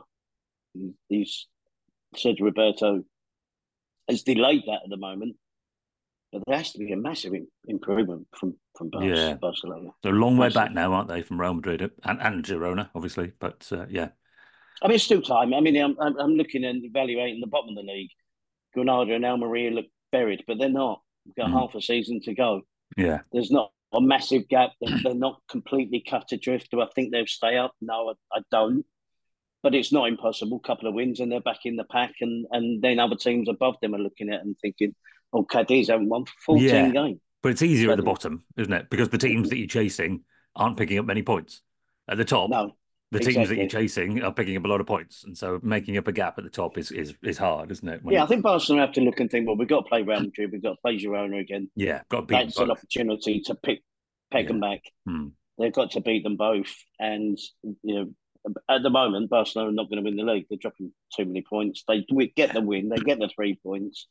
He's said Roberto has delayed that at the moment, but there has to be a massive improvement from, from Bar- Yeah. Barcelona. They're a long way Massive. back now, aren't they, from Real Madrid and, and Girona, obviously. But uh, yeah. I mean, it's still time. I mean, I'm, I'm, I'm looking and evaluating the bottom of the league. Granada and Almeria look buried, but they're not. We've got Mm. half a season to go. Yeah. There's not a massive gap. They're, they're not completely cut adrift. Do I think they'll stay up? No, I, I don't. But it's not impossible. Couple of wins and they're back in the pack, and, and then other teams above them are looking at it and thinking, "Oh, Cadiz haven't won for fourteen Yeah. games." But it's easier at the Cadiz. bottom, isn't it? Because the teams that you're chasing aren't picking up many points. At the top, No, the teams that exactly. you're chasing are picking up a lot of points. And so making up a gap at the top is is, is hard, isn't it? When Yeah, I it's- think Barcelona have to look and think, well, we've got to play Real Madrid, we've got to play Girona again. Yeah, got to beat That's them an both. opportunity to pick, peg them back. Hmm. They've got to beat them both. And, you know, at the moment, Barcelona are not going to win the league. They're dropping too many points. They get the win. They get the three points.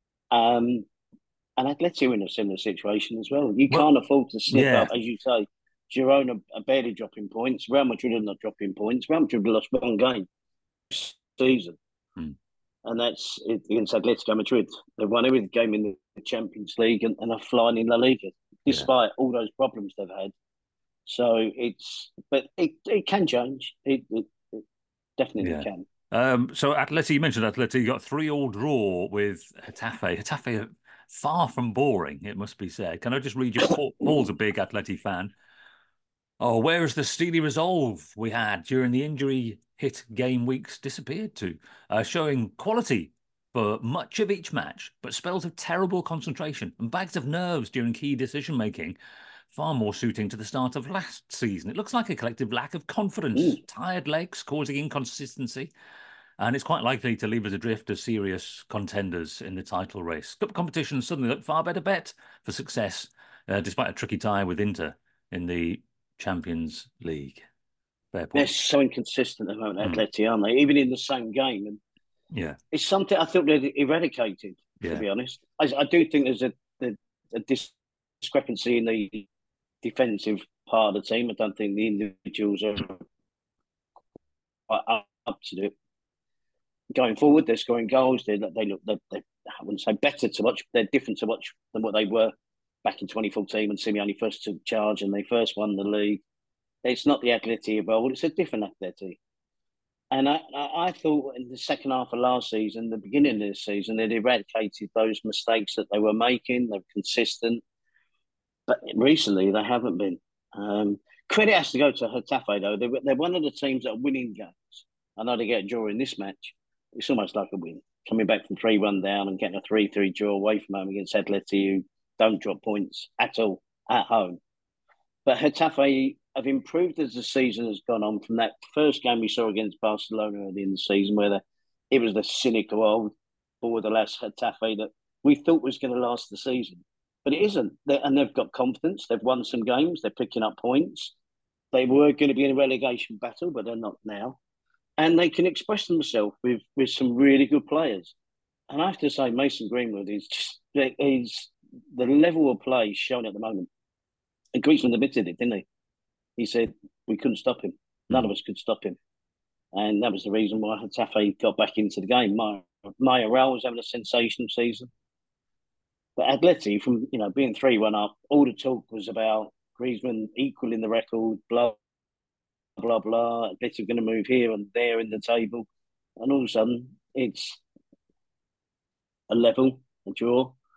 Um, and Atleti are in a similar situation as well. You Well, can't afford to slip yeah. up, as you say. Girona are barely dropping points. Real Madrid are not dropping points. Real Madrid lost one game this season. Hmm. And that's against Atletico Madrid. They've won every game in the Champions League and, and are flying in La Liga, despite yeah. all those problems they've had. So it's, but it, it can change. It, it, it definitely Yeah. can. Um, so Atleti, you mentioned Atleti, you got three all draw with Getafe. Getafe are far from boring, it must be said. Can I just read you? Paul, Paul's a big Atleti fan. Oh, where is the steely resolve we had during the injury hit game weeks disappeared to? Uh, showing quality for much of each match, but spells of terrible concentration and bags of nerves during key decision making. Far more suiting to the start of last season. It looks like a collective lack of confidence, Mm. tired legs causing inconsistency, and it's quite likely to leave us adrift as serious contenders in the title race. Cup competition suddenly looked far better bet for success, uh, despite a tricky tie with Inter in the Champions League. Fair They're point. so inconsistent about Mm. Atleti, aren't they? Even in the same game. And Yeah, it's something I thought they'd eradicated, Yeah. to be honest. I, I do think there's a, a, a discrepancy in the defensive part of the team. I don't think the individuals are quite up, up to it. Going forward, they're scoring goals. They they look they, they I wouldn't say better to watch. They're different to watch than what they were back in twenty fourteen when Simeone first took charge and they first won the league. It's not the Atleti of old. It's a different Atleti. And I, I, I thought in the second half of last season, the beginning of this season, they'd eradicated those mistakes that they were making. They were consistent. But recently, they haven't been. Um, credit has to go to Getafe, though. They're, they're one of the teams that are winning games. I know they get a draw in this match. It's almost like a win. Coming back from three one down and getting a three three draw away from home against Atleti, who don't drop points at all at home. But Getafe have improved as the season has gone on from that first game we saw against Barcelona early in the season, where the, it was the cynical old borderless Getafe that we thought was going to last the season. But it isn't. They're, and they've got confidence. They've won some games. They're picking up points. They were going to be in a relegation battle, but they're not now. And they can express themselves with, with some really good players. And I have to say, Mason Greenwood is just is the level of play shown at the moment. And Griezmann admitted it, didn't he? He said we couldn't stop him. None of us could stop him. And that was the reason why Getafe got back into the game. Mayoral was having a sensational season. But Atleti, from you know being three one up, all the talk was about Griezmann equaling the record, blah, blah, blah. Atleti are going to move here and there in the table. And all of a sudden, it's a level, a draw.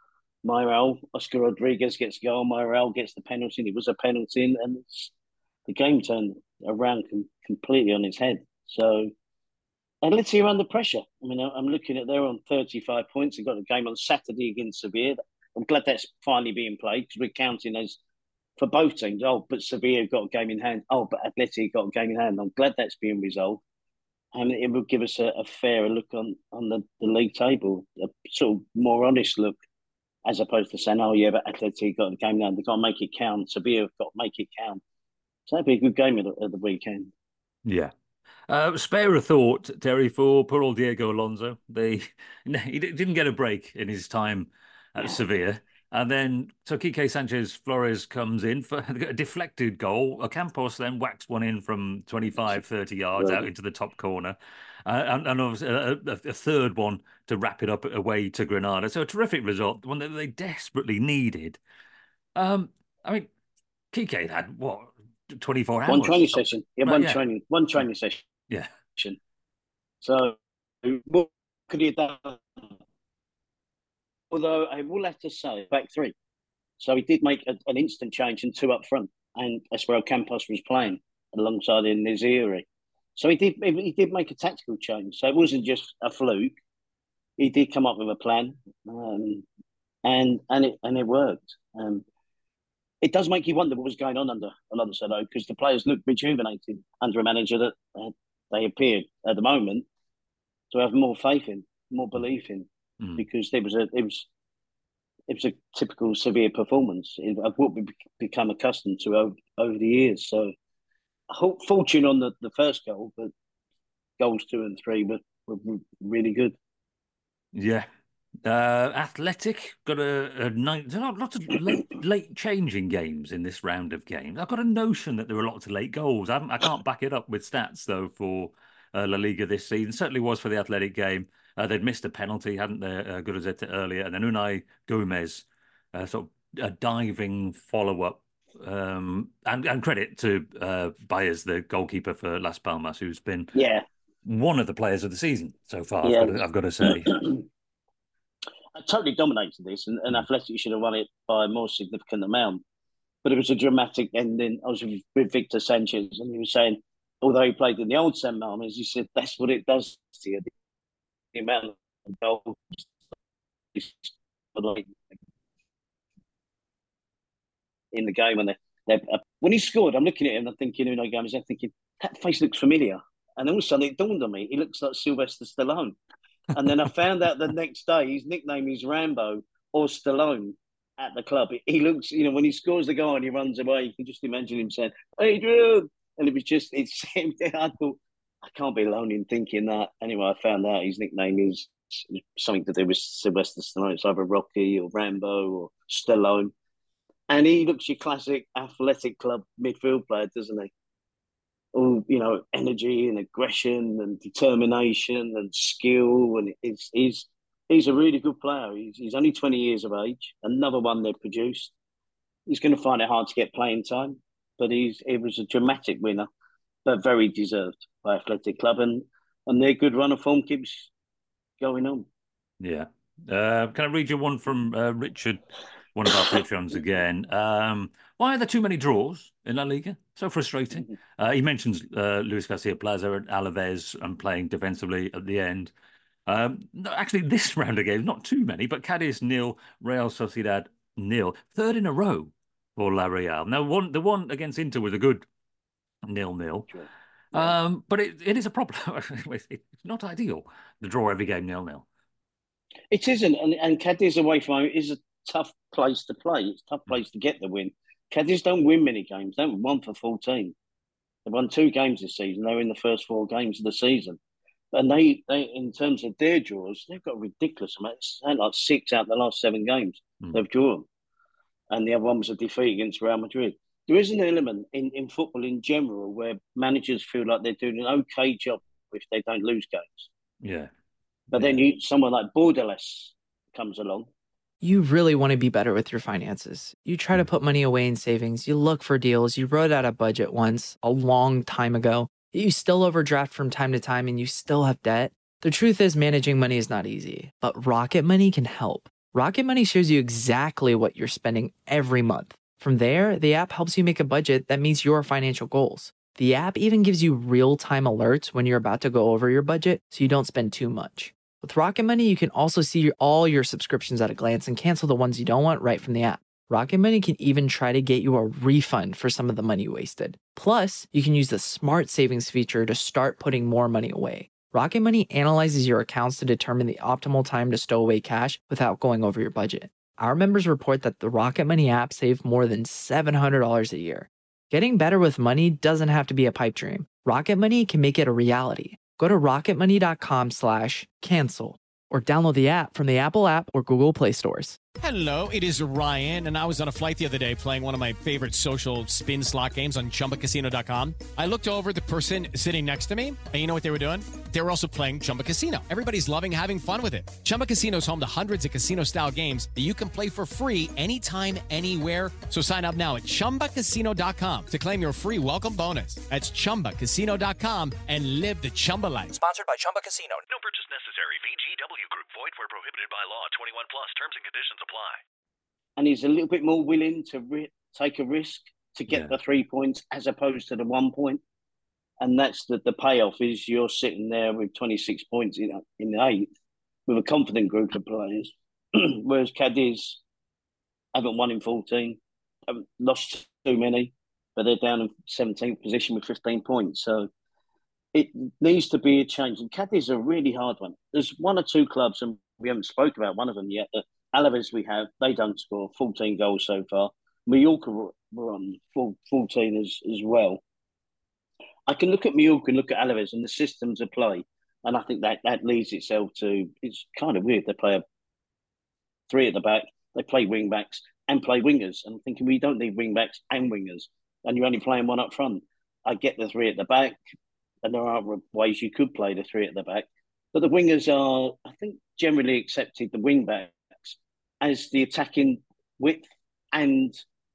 Mayoral, Oscar Rodriguez gets a goal. Mayoral gets the penalty. It was a penalty, and it's, the game turned around com- completely on its head. So, and let's see, under pressure. I mean, I'm looking at they're on thirty-five points. They've got a game on Saturday against Sevilla. I'm glad that's finally being played because we're counting as for both teams. Oh, but Sevilla got a game in hand. Oh, but Atleti got a game in hand. I'm glad that's being resolved. And it will give us a, a fairer look on, on the, the league table, a sort of more honest look, as opposed to saying, oh, yeah, but Atleti got a game now. They've got to make it count. Sevilla got to make it count. So that'd be a good game at the, at the weekend. Yeah. Uh, spare a thought, Terry, for poor old Diego Alonso. They, he didn't get a break in his time at yeah. Sevilla. And then so Quique Sanchez Flores comes in for a deflected goal. Ocampos then whacks one in from twenty-five, thirty yards right. out into the top corner. Uh, and, and obviously a, a third one to wrap it up away to Granada. So a terrific result, one that they desperately needed. Um, I mean, Quique had, what, twenty-four hours? One training session. Yeah, right, one yeah. training one training session. Yeah. So what could he have done? Although I will have to say, back three. So he did make a, an instant change and two up front. And that's where Campos was playing alongside in Niziri. So he did he did make a tactical change. So it wasn't just a fluke. He did come up with a plan. Um, and and it and it worked. Um, it does make you wonder what was going on under Alonso, though, because the players look rejuvenated under a manager that uh, they appeared at the moment to have more faith in, more belief in. Mm. Because there was a it was it was a typical Sevilla performance of what we've become accustomed to over, over the years. So, hope fortune on the, the first goal, but goals two and three were, were really good. Yeah, uh, Athletic got a, a night. There are lots of late, late changing games in this round of games. I've got a notion that there were lots of late goals. I, haven't, I can't back it up with stats though for uh, La Liga this season. Certainly was for the Athletic game. Uh, they'd missed a penalty, hadn't they, uh, Guruzeta earlier, and then Unai Gomez, uh, sort of a diving follow-up, um, and, and credit to uh, Baez, the goalkeeper for Las Palmas, who's been yeah. one of the players of the season so far, yeah. I've, got to, I've got to say. I totally dominated this, and, and Athletic should have won it by a more significant amount. But it was a dramatic ending. I was with Victor Sanchez, and he was saying, although he played in the old San Mamés, he said, that's what it does to you. The amount of goals in the game when they, they uh, when he scored, I'm looking at him and I'm thinking, Unai Gomez, I'm thinking that face looks familiar, and all of a sudden it dawned on me, he looks like Sylvester Stallone. And then I found out the next day his nickname is Rambo or Stallone at the club. He looks, you know, when he scores the goal and he runs away, you can just imagine him saying, "Adrian," and it was just, it's. I thought, I can't be alone in thinking that. Anyway, I found out his nickname is something to do with Sylvester Stallone. It's either Rocky or Rambo or Stallone. And he looks your classic Athletic Club midfield player, doesn't he? All, you know, energy and aggression and determination and skill. And it's, he's he's a really good player. He's, he's only twenty years of age. Another one they produced. He's going to find it hard to get playing time, but he's it was a dramatic winner, but very deserved by Athletic Club, and and their good run of form keeps going on. Yeah. Uh, can I read you one from uh, Richard, one of our Patreons again? Um, why are there too many draws in La Liga? So frustrating. Uh, he mentions uh, Luis Garcia Plaza and Alaves and playing defensively at the end. Um, no, actually, this round of games, not too many, but Cadiz nil, Real Sociedad nil, third in a row for La Real. Now, one the one against Inter was a good nil nil. Sure. Yeah. Um, but it, it is a problem. It's not ideal to draw every game nil nil. It isn't, and, and Cadiz away from home is a tough place to play. It's a tough place to get the win. Cadiz don't win many games. They haven't won for fourteen. They've won two games this season. They're in the first four games of the season. And they, they in terms of their draws, they've got a ridiculous amount. It's like six out of the last seven games mm. they've drawn. And the other one was a defeat against Real Madrid. There is an element in, in football in general where managers feel like they're doing an okay job if they don't lose games. Yeah. But yeah. then you someone like Bordeles comes along. You really want to be better with your finances. You try to put money away in savings. You look for deals. You wrote out a budget once a long time ago. You still overdraft from time to time and you still have debt. The truth is managing money is not easy, but Rocket Money can help. Rocket Money shows you exactly what you're spending every month. From there, the app helps you make a budget that meets your financial goals. The app even gives you real-time alerts when you're about to go over your budget so you don't spend too much. With Rocket Money, you can also see all your subscriptions at a glance and cancel the ones you don't want right from the app. Rocket Money can even try to get you a refund for some of the money you wasted. Plus, you can use the Smart Savings feature to start putting more money away. Rocket Money analyzes your accounts to determine the optimal time to stow away cash without going over your budget. Our members report that the Rocket Money app saved more than seven hundred dollars a year. Getting better with money doesn't have to be a pipe dream. Rocket Money can make it a reality. Go to rocketmoney.com slash cancel or download the app from the Apple app or Google Play stores. Hello, it is Ryan, and I was on a flight the other day playing one of my favorite social spin slot games on Chumba Casino dot com. I looked over at the person sitting next to me, and you know what they were doing? They were also playing Chumba Casino. Everybody's loving having fun with it. Chumba Casino is home to hundreds of casino-style games that you can play for free anytime, anywhere. So sign up now at Chumba Casino dot com to claim your free welcome bonus. That's Chumba Casino dot com and live the Chumba life. Sponsored by Chumba Casino. No purchase necessary. V G W Group. Void where prohibited by law. twenty-one plus. Terms and conditions apply. And he's a little bit more willing to ri- take a risk to get Yeah. the three points as opposed to the one point. And that's the, the payoff is you're sitting there with twenty-six points in, in the eighth with a confident group of players. Whereas Cadiz haven't won in fourteen, haven't lost too many, but they're down in seventeenth position with fifteen points. So it needs to be a change. And Cadiz is a really hard one. There's one or two clubs, and we haven't spoke about one of them yet, that Alaves we have, they don't score fourteen goals so far. Mallorca were, were on fourteen as, as well. I can look at Mallorca and look at Alaves and the systems of play, and I think that, that leads itself to, it's kind of weird. They play a three at the back, they play wing backs and play wingers. And I'm thinking, we don't need wing backs and wingers, and you're only playing one up front. I get the three at the back, and there are ways you could play the three at the back. But the wingers are, I think, generally accepted, the wing backs, as the attacking width and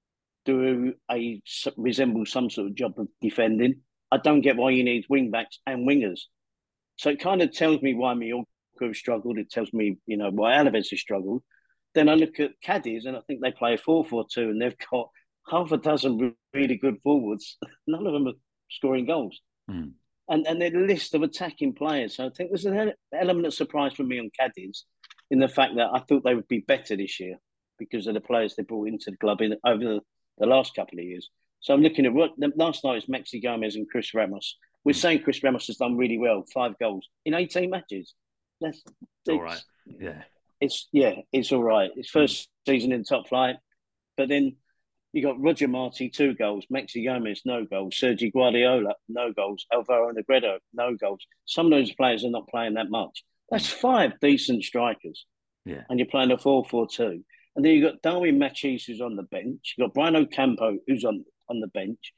do a resemble some sort of job of defending. I don't get why you need wing backs and wingers. So it kind of tells me why Mallorca have struggled. It tells me, you know, why Alaves has struggled. Then I look at Cadiz and I think they play a four four two and they've got half a dozen really good forwards. None of them are scoring goals. Mm. And and their list of attacking players. So I think there's an element of surprise for me on Cadiz in the fact that I thought they would be better this year because of the players they brought into the club in over the, the last couple of years. So I'm looking at what last night is Maxi Gomez and Chris Ramos. We're saying Chris Ramos has done really well, five goals in eighteen matches. That's all right. Yeah. It's yeah, it's all right. It's first season in top flight. But then you got Roger Marti, two goals, Maxi Gomez, no goals, Sergi Guardiola, no goals, Alvaro Negredo, no goals. Some of those players are not playing that much. That's five decent strikers. Yeah. And you're playing a four four two. And then you've got Darwin Machis, who's on the bench. You've got Brian Ocampo, who's on, on the bench.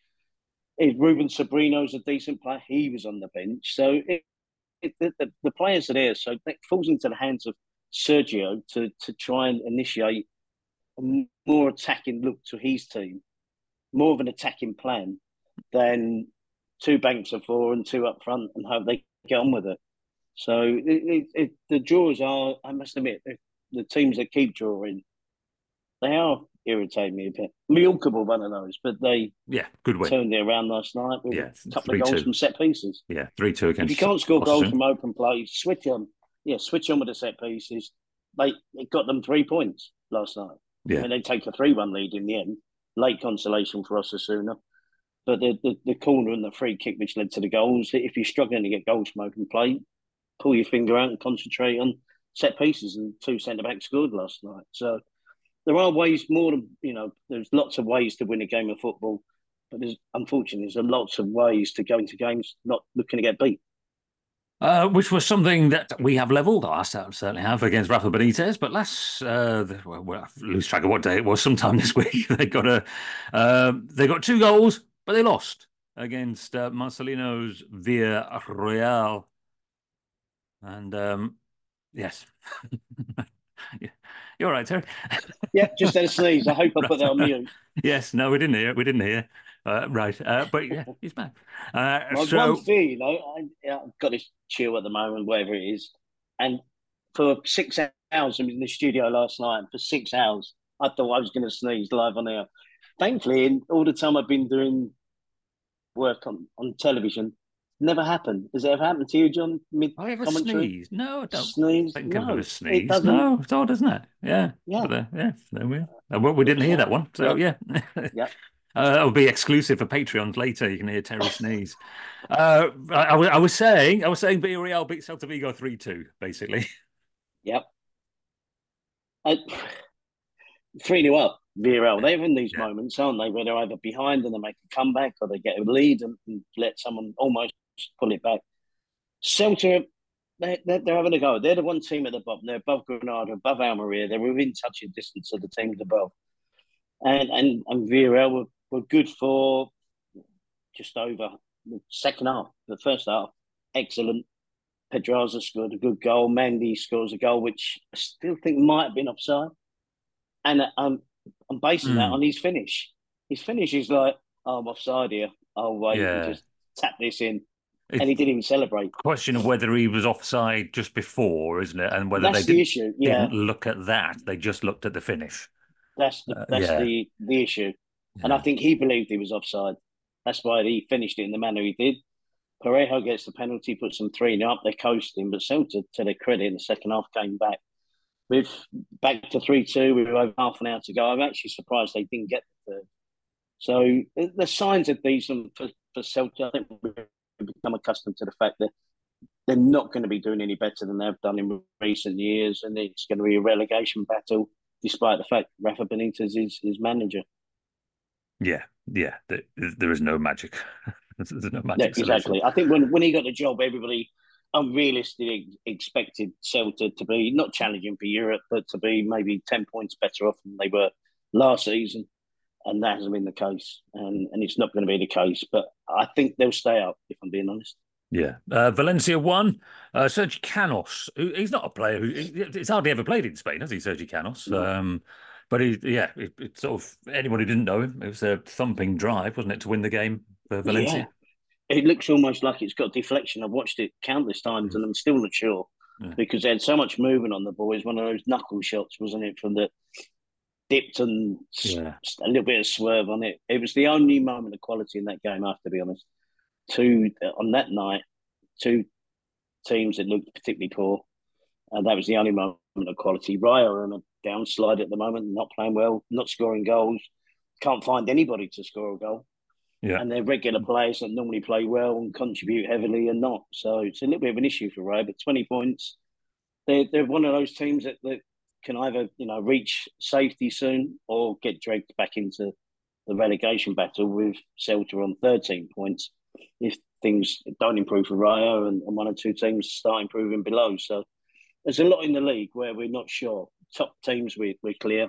If Ruben Sobrino's a decent player, he was on the bench. So it, it, the, the players are there. So that falls into the hands of Sergio to, to try and initiate a more attacking look to his team, more of an attacking plan than two banks of four and two up front and hope they get on with it. So it, it, it, the draws are, I must admit, the teams that keep drawing, they are irritating me a bit. Mallorca were one of those, but they yeah, good win. turned it around last night with yeah, a couple of goals two. From set pieces. Yeah, three two against. If you can't score Boston. goals from open play, switch on. Yeah, switch on with the set pieces. They it got them three points last night. Yeah. I mean, they take a three one lead in the end. Late consolation for Osasuna. But the, the, the corner and the free kick which led to the goals, if you're struggling to get goals from open play, pull your finger out and concentrate on set pieces, and two centre-backs scored last night. So there are ways more than, you know, there's lots of ways to win a game of football, but there's unfortunately there's lots of ways to go into games not looking to get beat. Uh, which was something that we have levelled, I certainly have, against Rafa Benitez. But last, uh, well, well, I lose track of what day it was. Sometime this week, they got a, uh, they got two goals, but they lost against uh, Marcelino's Villarreal. And um, yes, yeah. You're right, Terry. Yeah, just had a sneeze. I hope I put that on mute. Yes, no, we didn't hear. We didn't hear. Uh, right, uh, but yeah, he's back. Uh, well, so... one thing, you know, I, I've got this chill at the moment, whatever it is, and for six out hours in the studio last night, and for six hours, I thought I was going to sneeze live on air. Thankfully, in all the time I've been doing work on, on television, never happened. Has it ever happened to you, John? Mid I ever commentary? sneeze? No, I don't Sneeze? think No, I've ever it sneezed. doesn't. No, it's odd, isn't it? Yeah. Yeah. But, uh, yeah, there we are. Uh, well, we didn't hear that one, so yeah. Yeah. Uh, that'll be exclusive for Patreons later. You can hear Terry sneeze. Uh, I, I, was- I was saying, I was saying, Villarreal beat Celta Vigo three two, basically. Yep. Uh, three nil up, Villarreal. They're in these Yeah. moments, aren't they, where they're either behind and they make a comeback, or they get a lead and, and let someone almost pull it back. Celta, they're, they're, they're having a go. They're the one team at the bottom. They're above Granada, above Almeria. They're within touching distance of the teams above. And and and Villarreal were, were good for just over the second half. The first half, excellent. Pedraza scored a good goal. Mendy scores a goal, which I still think might have been offside. And um, I'm basing Mm. that on his finish. His finish is like, oh, I'm offside here. Oh, wait, Yeah. just tap this in. It's And he didn't even celebrate. a question of whether he was offside just before, isn't it? And whether That's they the didn't, issue. Yeah, didn't look at that. They just looked at the finish. that's the Uh, that's yeah. the the issue. And I think he believed he was offside. That's why he finished it in the manner he did. Parejo gets the penalty, puts them three nil up. They're coasting, but Celta, to their credit, in the second half came back. With back to three two, with over half an hour to go. I'm actually surprised they didn't get the third. So the, the signs are decent for, for Celta. I think we've become accustomed to the fact that they're not going to be doing any better than they've done in recent years, and it's going to be a relegation battle, despite the fact Rafa Benitez is his manager. Yeah, yeah. There, there is no magic. There's no Yeah, magic solution. exactly. I think when, when he got the job, everybody unrealistically expected Celta to be not challenging for Europe, but to be maybe ten points better off than they were last season. And that hasn't been the case. And, and it's not going to be the case. But I think they'll stay up, if I'm being honest. Yeah. Uh, Valencia won. Uh, Sergi Canos, who, he's not a player who it's hardly ever played in Spain, has he, Sergi Canos? No. Um, but he, yeah, it, it's sort of anyone who didn't know him, it was a thumping drive, wasn't it, to win the game for Valencia? Yeah. It looks almost like it's got deflection. I've watched it countless times and I'm still not sure Yeah. because they had so much movement on the ball. It was one of those knuckle shots, wasn't it, from the dipped and s- Yeah. a little bit of swerve on it. It was the only moment of quality in that game, I have to be honest. Two on that night, two teams that looked particularly poor, and that was the only moment of quality. Rayo are on a downslide at the moment, not playing well, not scoring goals. Can't find anybody to score a goal, Yeah. and they're regular players that normally play well and contribute heavily and not. So it's a little bit of an issue for Rayo. But twenty points, they're they're one of those teams that, that can either you know reach safety soon or get dragged back into the relegation battle with Celta on thirteen points if things don't improve for Rayo and, and one or two teams start improving below. So there's a lot in the league where we're not sure. Top teams, we, we're clear.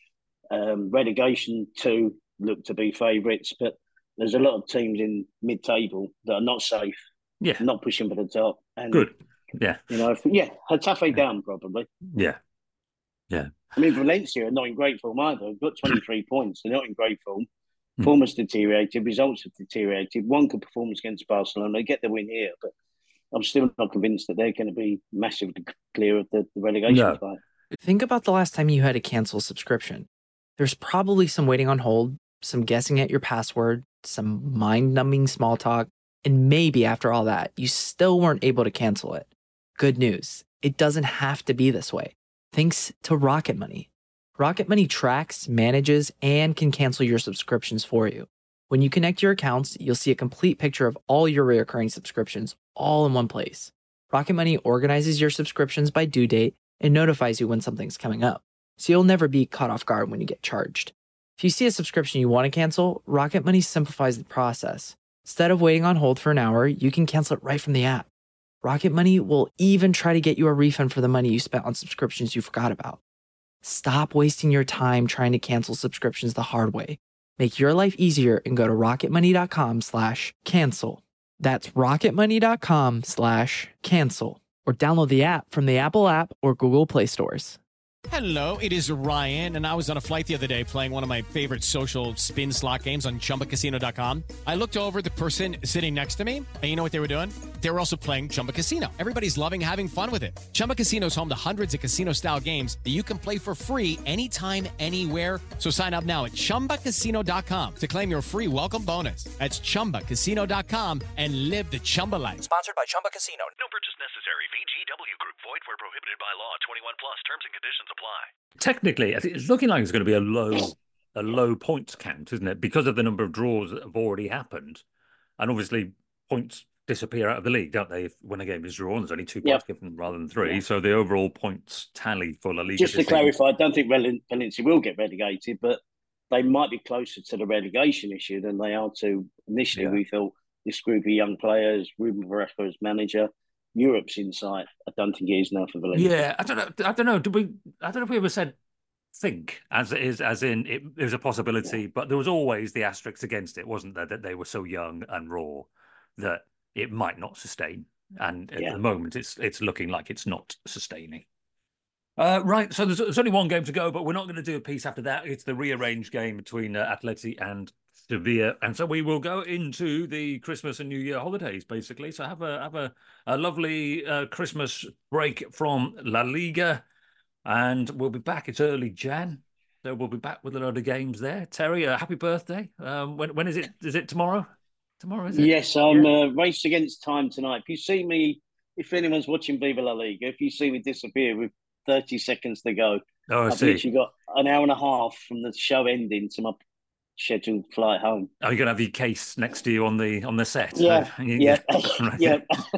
Um, relegation, two look to be favourites, but there's a lot of teams in mid-table that are not safe, Yeah. not pushing for the top. And, Good. Yeah. You know, if, yeah, Getafe down probably. Yeah. Yeah. I mean, Valencia are not in great form either. They've got twenty-three points. They're not in great form. Hmm. Form has deteriorated. Results have deteriorated. One good performance against Barcelona. They get the win here, but I'm still not convinced that they're going to be massively clear of the, the relegation No. fight. Think about the last time you had to cancel a subscription. There's probably some waiting on hold, some guessing at your password, some mind-numbing small talk, and maybe after all that, you still weren't able to cancel it. Good news, it doesn't have to be this way. Thanks to Rocket Money. Rocket Money tracks, manages, and can cancel your subscriptions for you. When you connect your accounts, you'll see a complete picture of all your recurring subscriptions all in one place. Rocket Money organizes your subscriptions by due date and notifies you when something's coming up, so you'll never be caught off guard when you get charged. If you see a subscription you want to cancel, Rocket Money simplifies the process. Instead of waiting on hold for an hour, you can cancel it right from the app. Rocket Money will even try to get you a refund for the money you spent on subscriptions you forgot about. Stop wasting your time trying to cancel subscriptions the hard way. Make your life easier and go to rocketmoney.com slash cancel. That's rocketmoney.com slash cancel. Or download the app from the Apple app or Google Play stores. Hello, it is Ryan, and I was on a flight the other day playing one of my favorite social spin slot games on Chumba Casino dot com. I looked over at the person sitting next to me, and you know what they were doing? They were also playing Chumba Casino. Everybody's loving having fun with it. Chumba Casino is home to hundreds of casino-style games that you can play for free anytime, anywhere. So sign up now at chumba casino dot com to claim your free welcome bonus. That's chumba casino dot com and live the Chumba life. Sponsored by Chumba Casino. No purchase necessary. V G W Group. Void where prohibited by law. twenty-one plus. Terms and conditions apply. Technically, I think it's looking like it's going to be a low, a low points count, isn't it? Because of the number of draws that have already happened, and obviously points disappear out of the league, don't they? If when a game is drawn, there's only two points yep. given rather than three. Yep. So the overall points tally for La Liga. Just to clarify, I don't think Valencia will get relegated, but they might be closer to the relegation issue than they are to initially. Yeah. We thought this group of young players, Ruben Varela as manager, Europe's in sight. I don't think it is now for Valencia. Yeah, I don't know. I don't know. Did we? I don't know if we ever said think as it is, as in it, it was a possibility, yeah. but there was always the asterisk against it, wasn't there? That they were so young and raw that it might not sustain, and at yeah. the moment, it's it's looking like it's not sustaining. Uh, right, so there's, there's only one game to go, but we're not going to do a piece after that. It's the rearranged game between uh, Atleti and Sevilla, and so we will go into the Christmas and New Year holidays, basically. So have a have a, a lovely uh, Christmas break from La Liga, and we'll be back. It's early Jan, so we'll be back with a load of games there. Terry, uh, happy birthday! Um, when when is it? Is it tomorrow? Tomorrow, is it? Yes, I'm yeah. uh, race against time tonight. If you see me, if anyone's watching Viva La Liga, if you see me disappear with thirty seconds to go, oh, I I've see. literally got an hour and a half from the show ending to my scheduled flight home. Are you going to have your case next to you on the on the set? Yeah, you, yeah, yeah.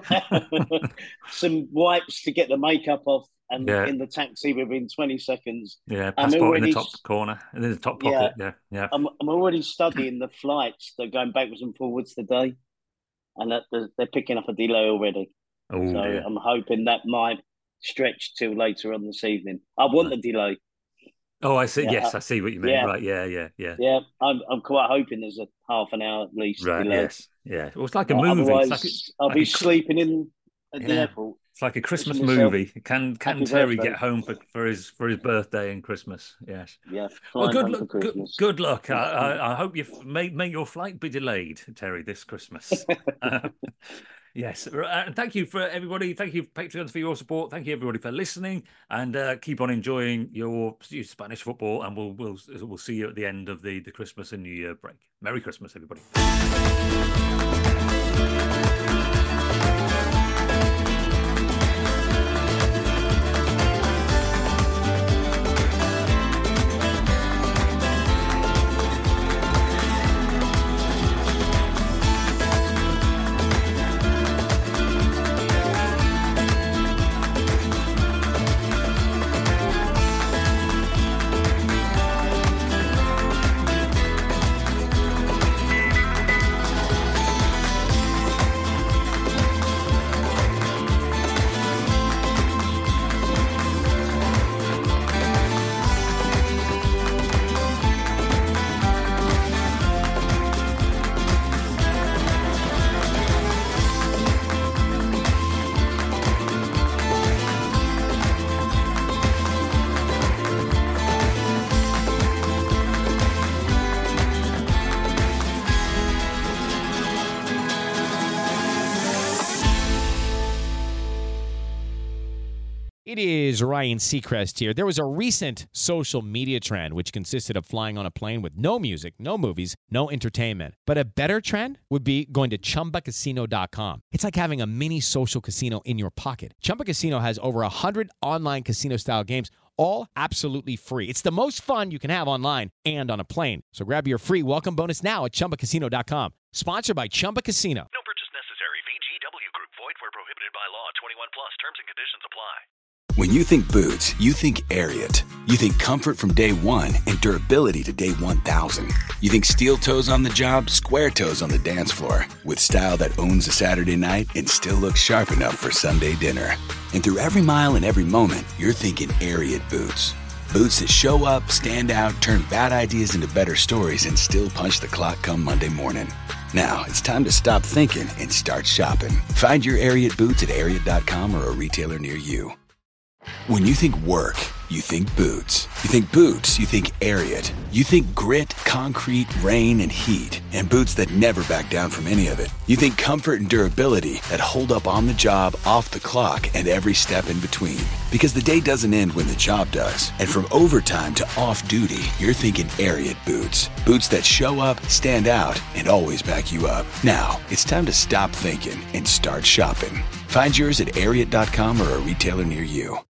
Some wipes to get the makeup off, and yeah. in the taxi within twenty seconds. Yeah, passport already, in the top corner, in the top pocket. Yeah, yeah. yeah. I'm, I'm already studying the flights. They're going backwards and forwards today, and that, they're picking up a delay already. Oh, so dear. I'm hoping that might stretch till later on this evening. I want the delay. Oh, I see. Yeah, yes, I, I see what you mean. Yeah. Right, yeah, yeah, yeah. Yeah, I'm I'm quite hoping there's a half an hour at least. Right, delay. yes, yeah. Well, it's like a uh, movie. Otherwise, it's like a, I'll like be a, sleeping in at yeah. the airport. It's like a Christmas Christmas movie. Can can Happy Terry birthday. get home for, for his for his birthday and Christmas? Yes. Yeah. Well, good luck. Good, good luck. I, I, I hope you may may your flight be delayed, Terry, this Christmas. uh, Yes, and thank you for everybody. Thank you, Patreons, for your support. Thank you, everybody, for listening, and uh, keep on enjoying your, your Spanish football. And we'll we'll we'll see you at the end of the, the Christmas and New Year break. Merry Christmas, everybody. It is Ryan Seacrest here. There was a recent social media trend which consisted of flying on a plane with no music, no movies, no entertainment. But a better trend would be going to Chumba Casino dot com. It's like having a mini social casino in your pocket. Chumba Casino has over one hundred online casino-style games, all absolutely free. It's the most fun you can have online and on a plane. So grab your free welcome bonus now at Chumba Casino dot com. Sponsored by Chumba Casino. No purchase necessary. V G W Group. Void where prohibited by law. twenty-one plus. Terms and conditions apply. When you think boots, you think Ariat. You think comfort from day one and durability to day one thousand. You think steel toes on the job, square toes on the dance floor. With style that owns a Saturday night and still looks sharp enough for Sunday dinner. And through every mile and every moment, you're thinking Ariat boots. Boots that show up, stand out, turn bad ideas into better stories, and still punch the clock come Monday morning. Now, it's time to stop thinking and start shopping. Find your Ariat boots at Ariat dot com or a retailer near you. When you think work, you think boots. You think boots, you think Ariat. You think grit, concrete, rain, and heat. And boots that never back down from any of it. You think comfort and durability that hold up on the job, off the clock, and every step in between. Because the day doesn't end when the job does. And from overtime to off-duty, you're thinking Ariat boots. Boots that show up, stand out, and always back you up. Now, it's time to stop thinking and start shopping. Find yours at Ariat dot com or a retailer near you.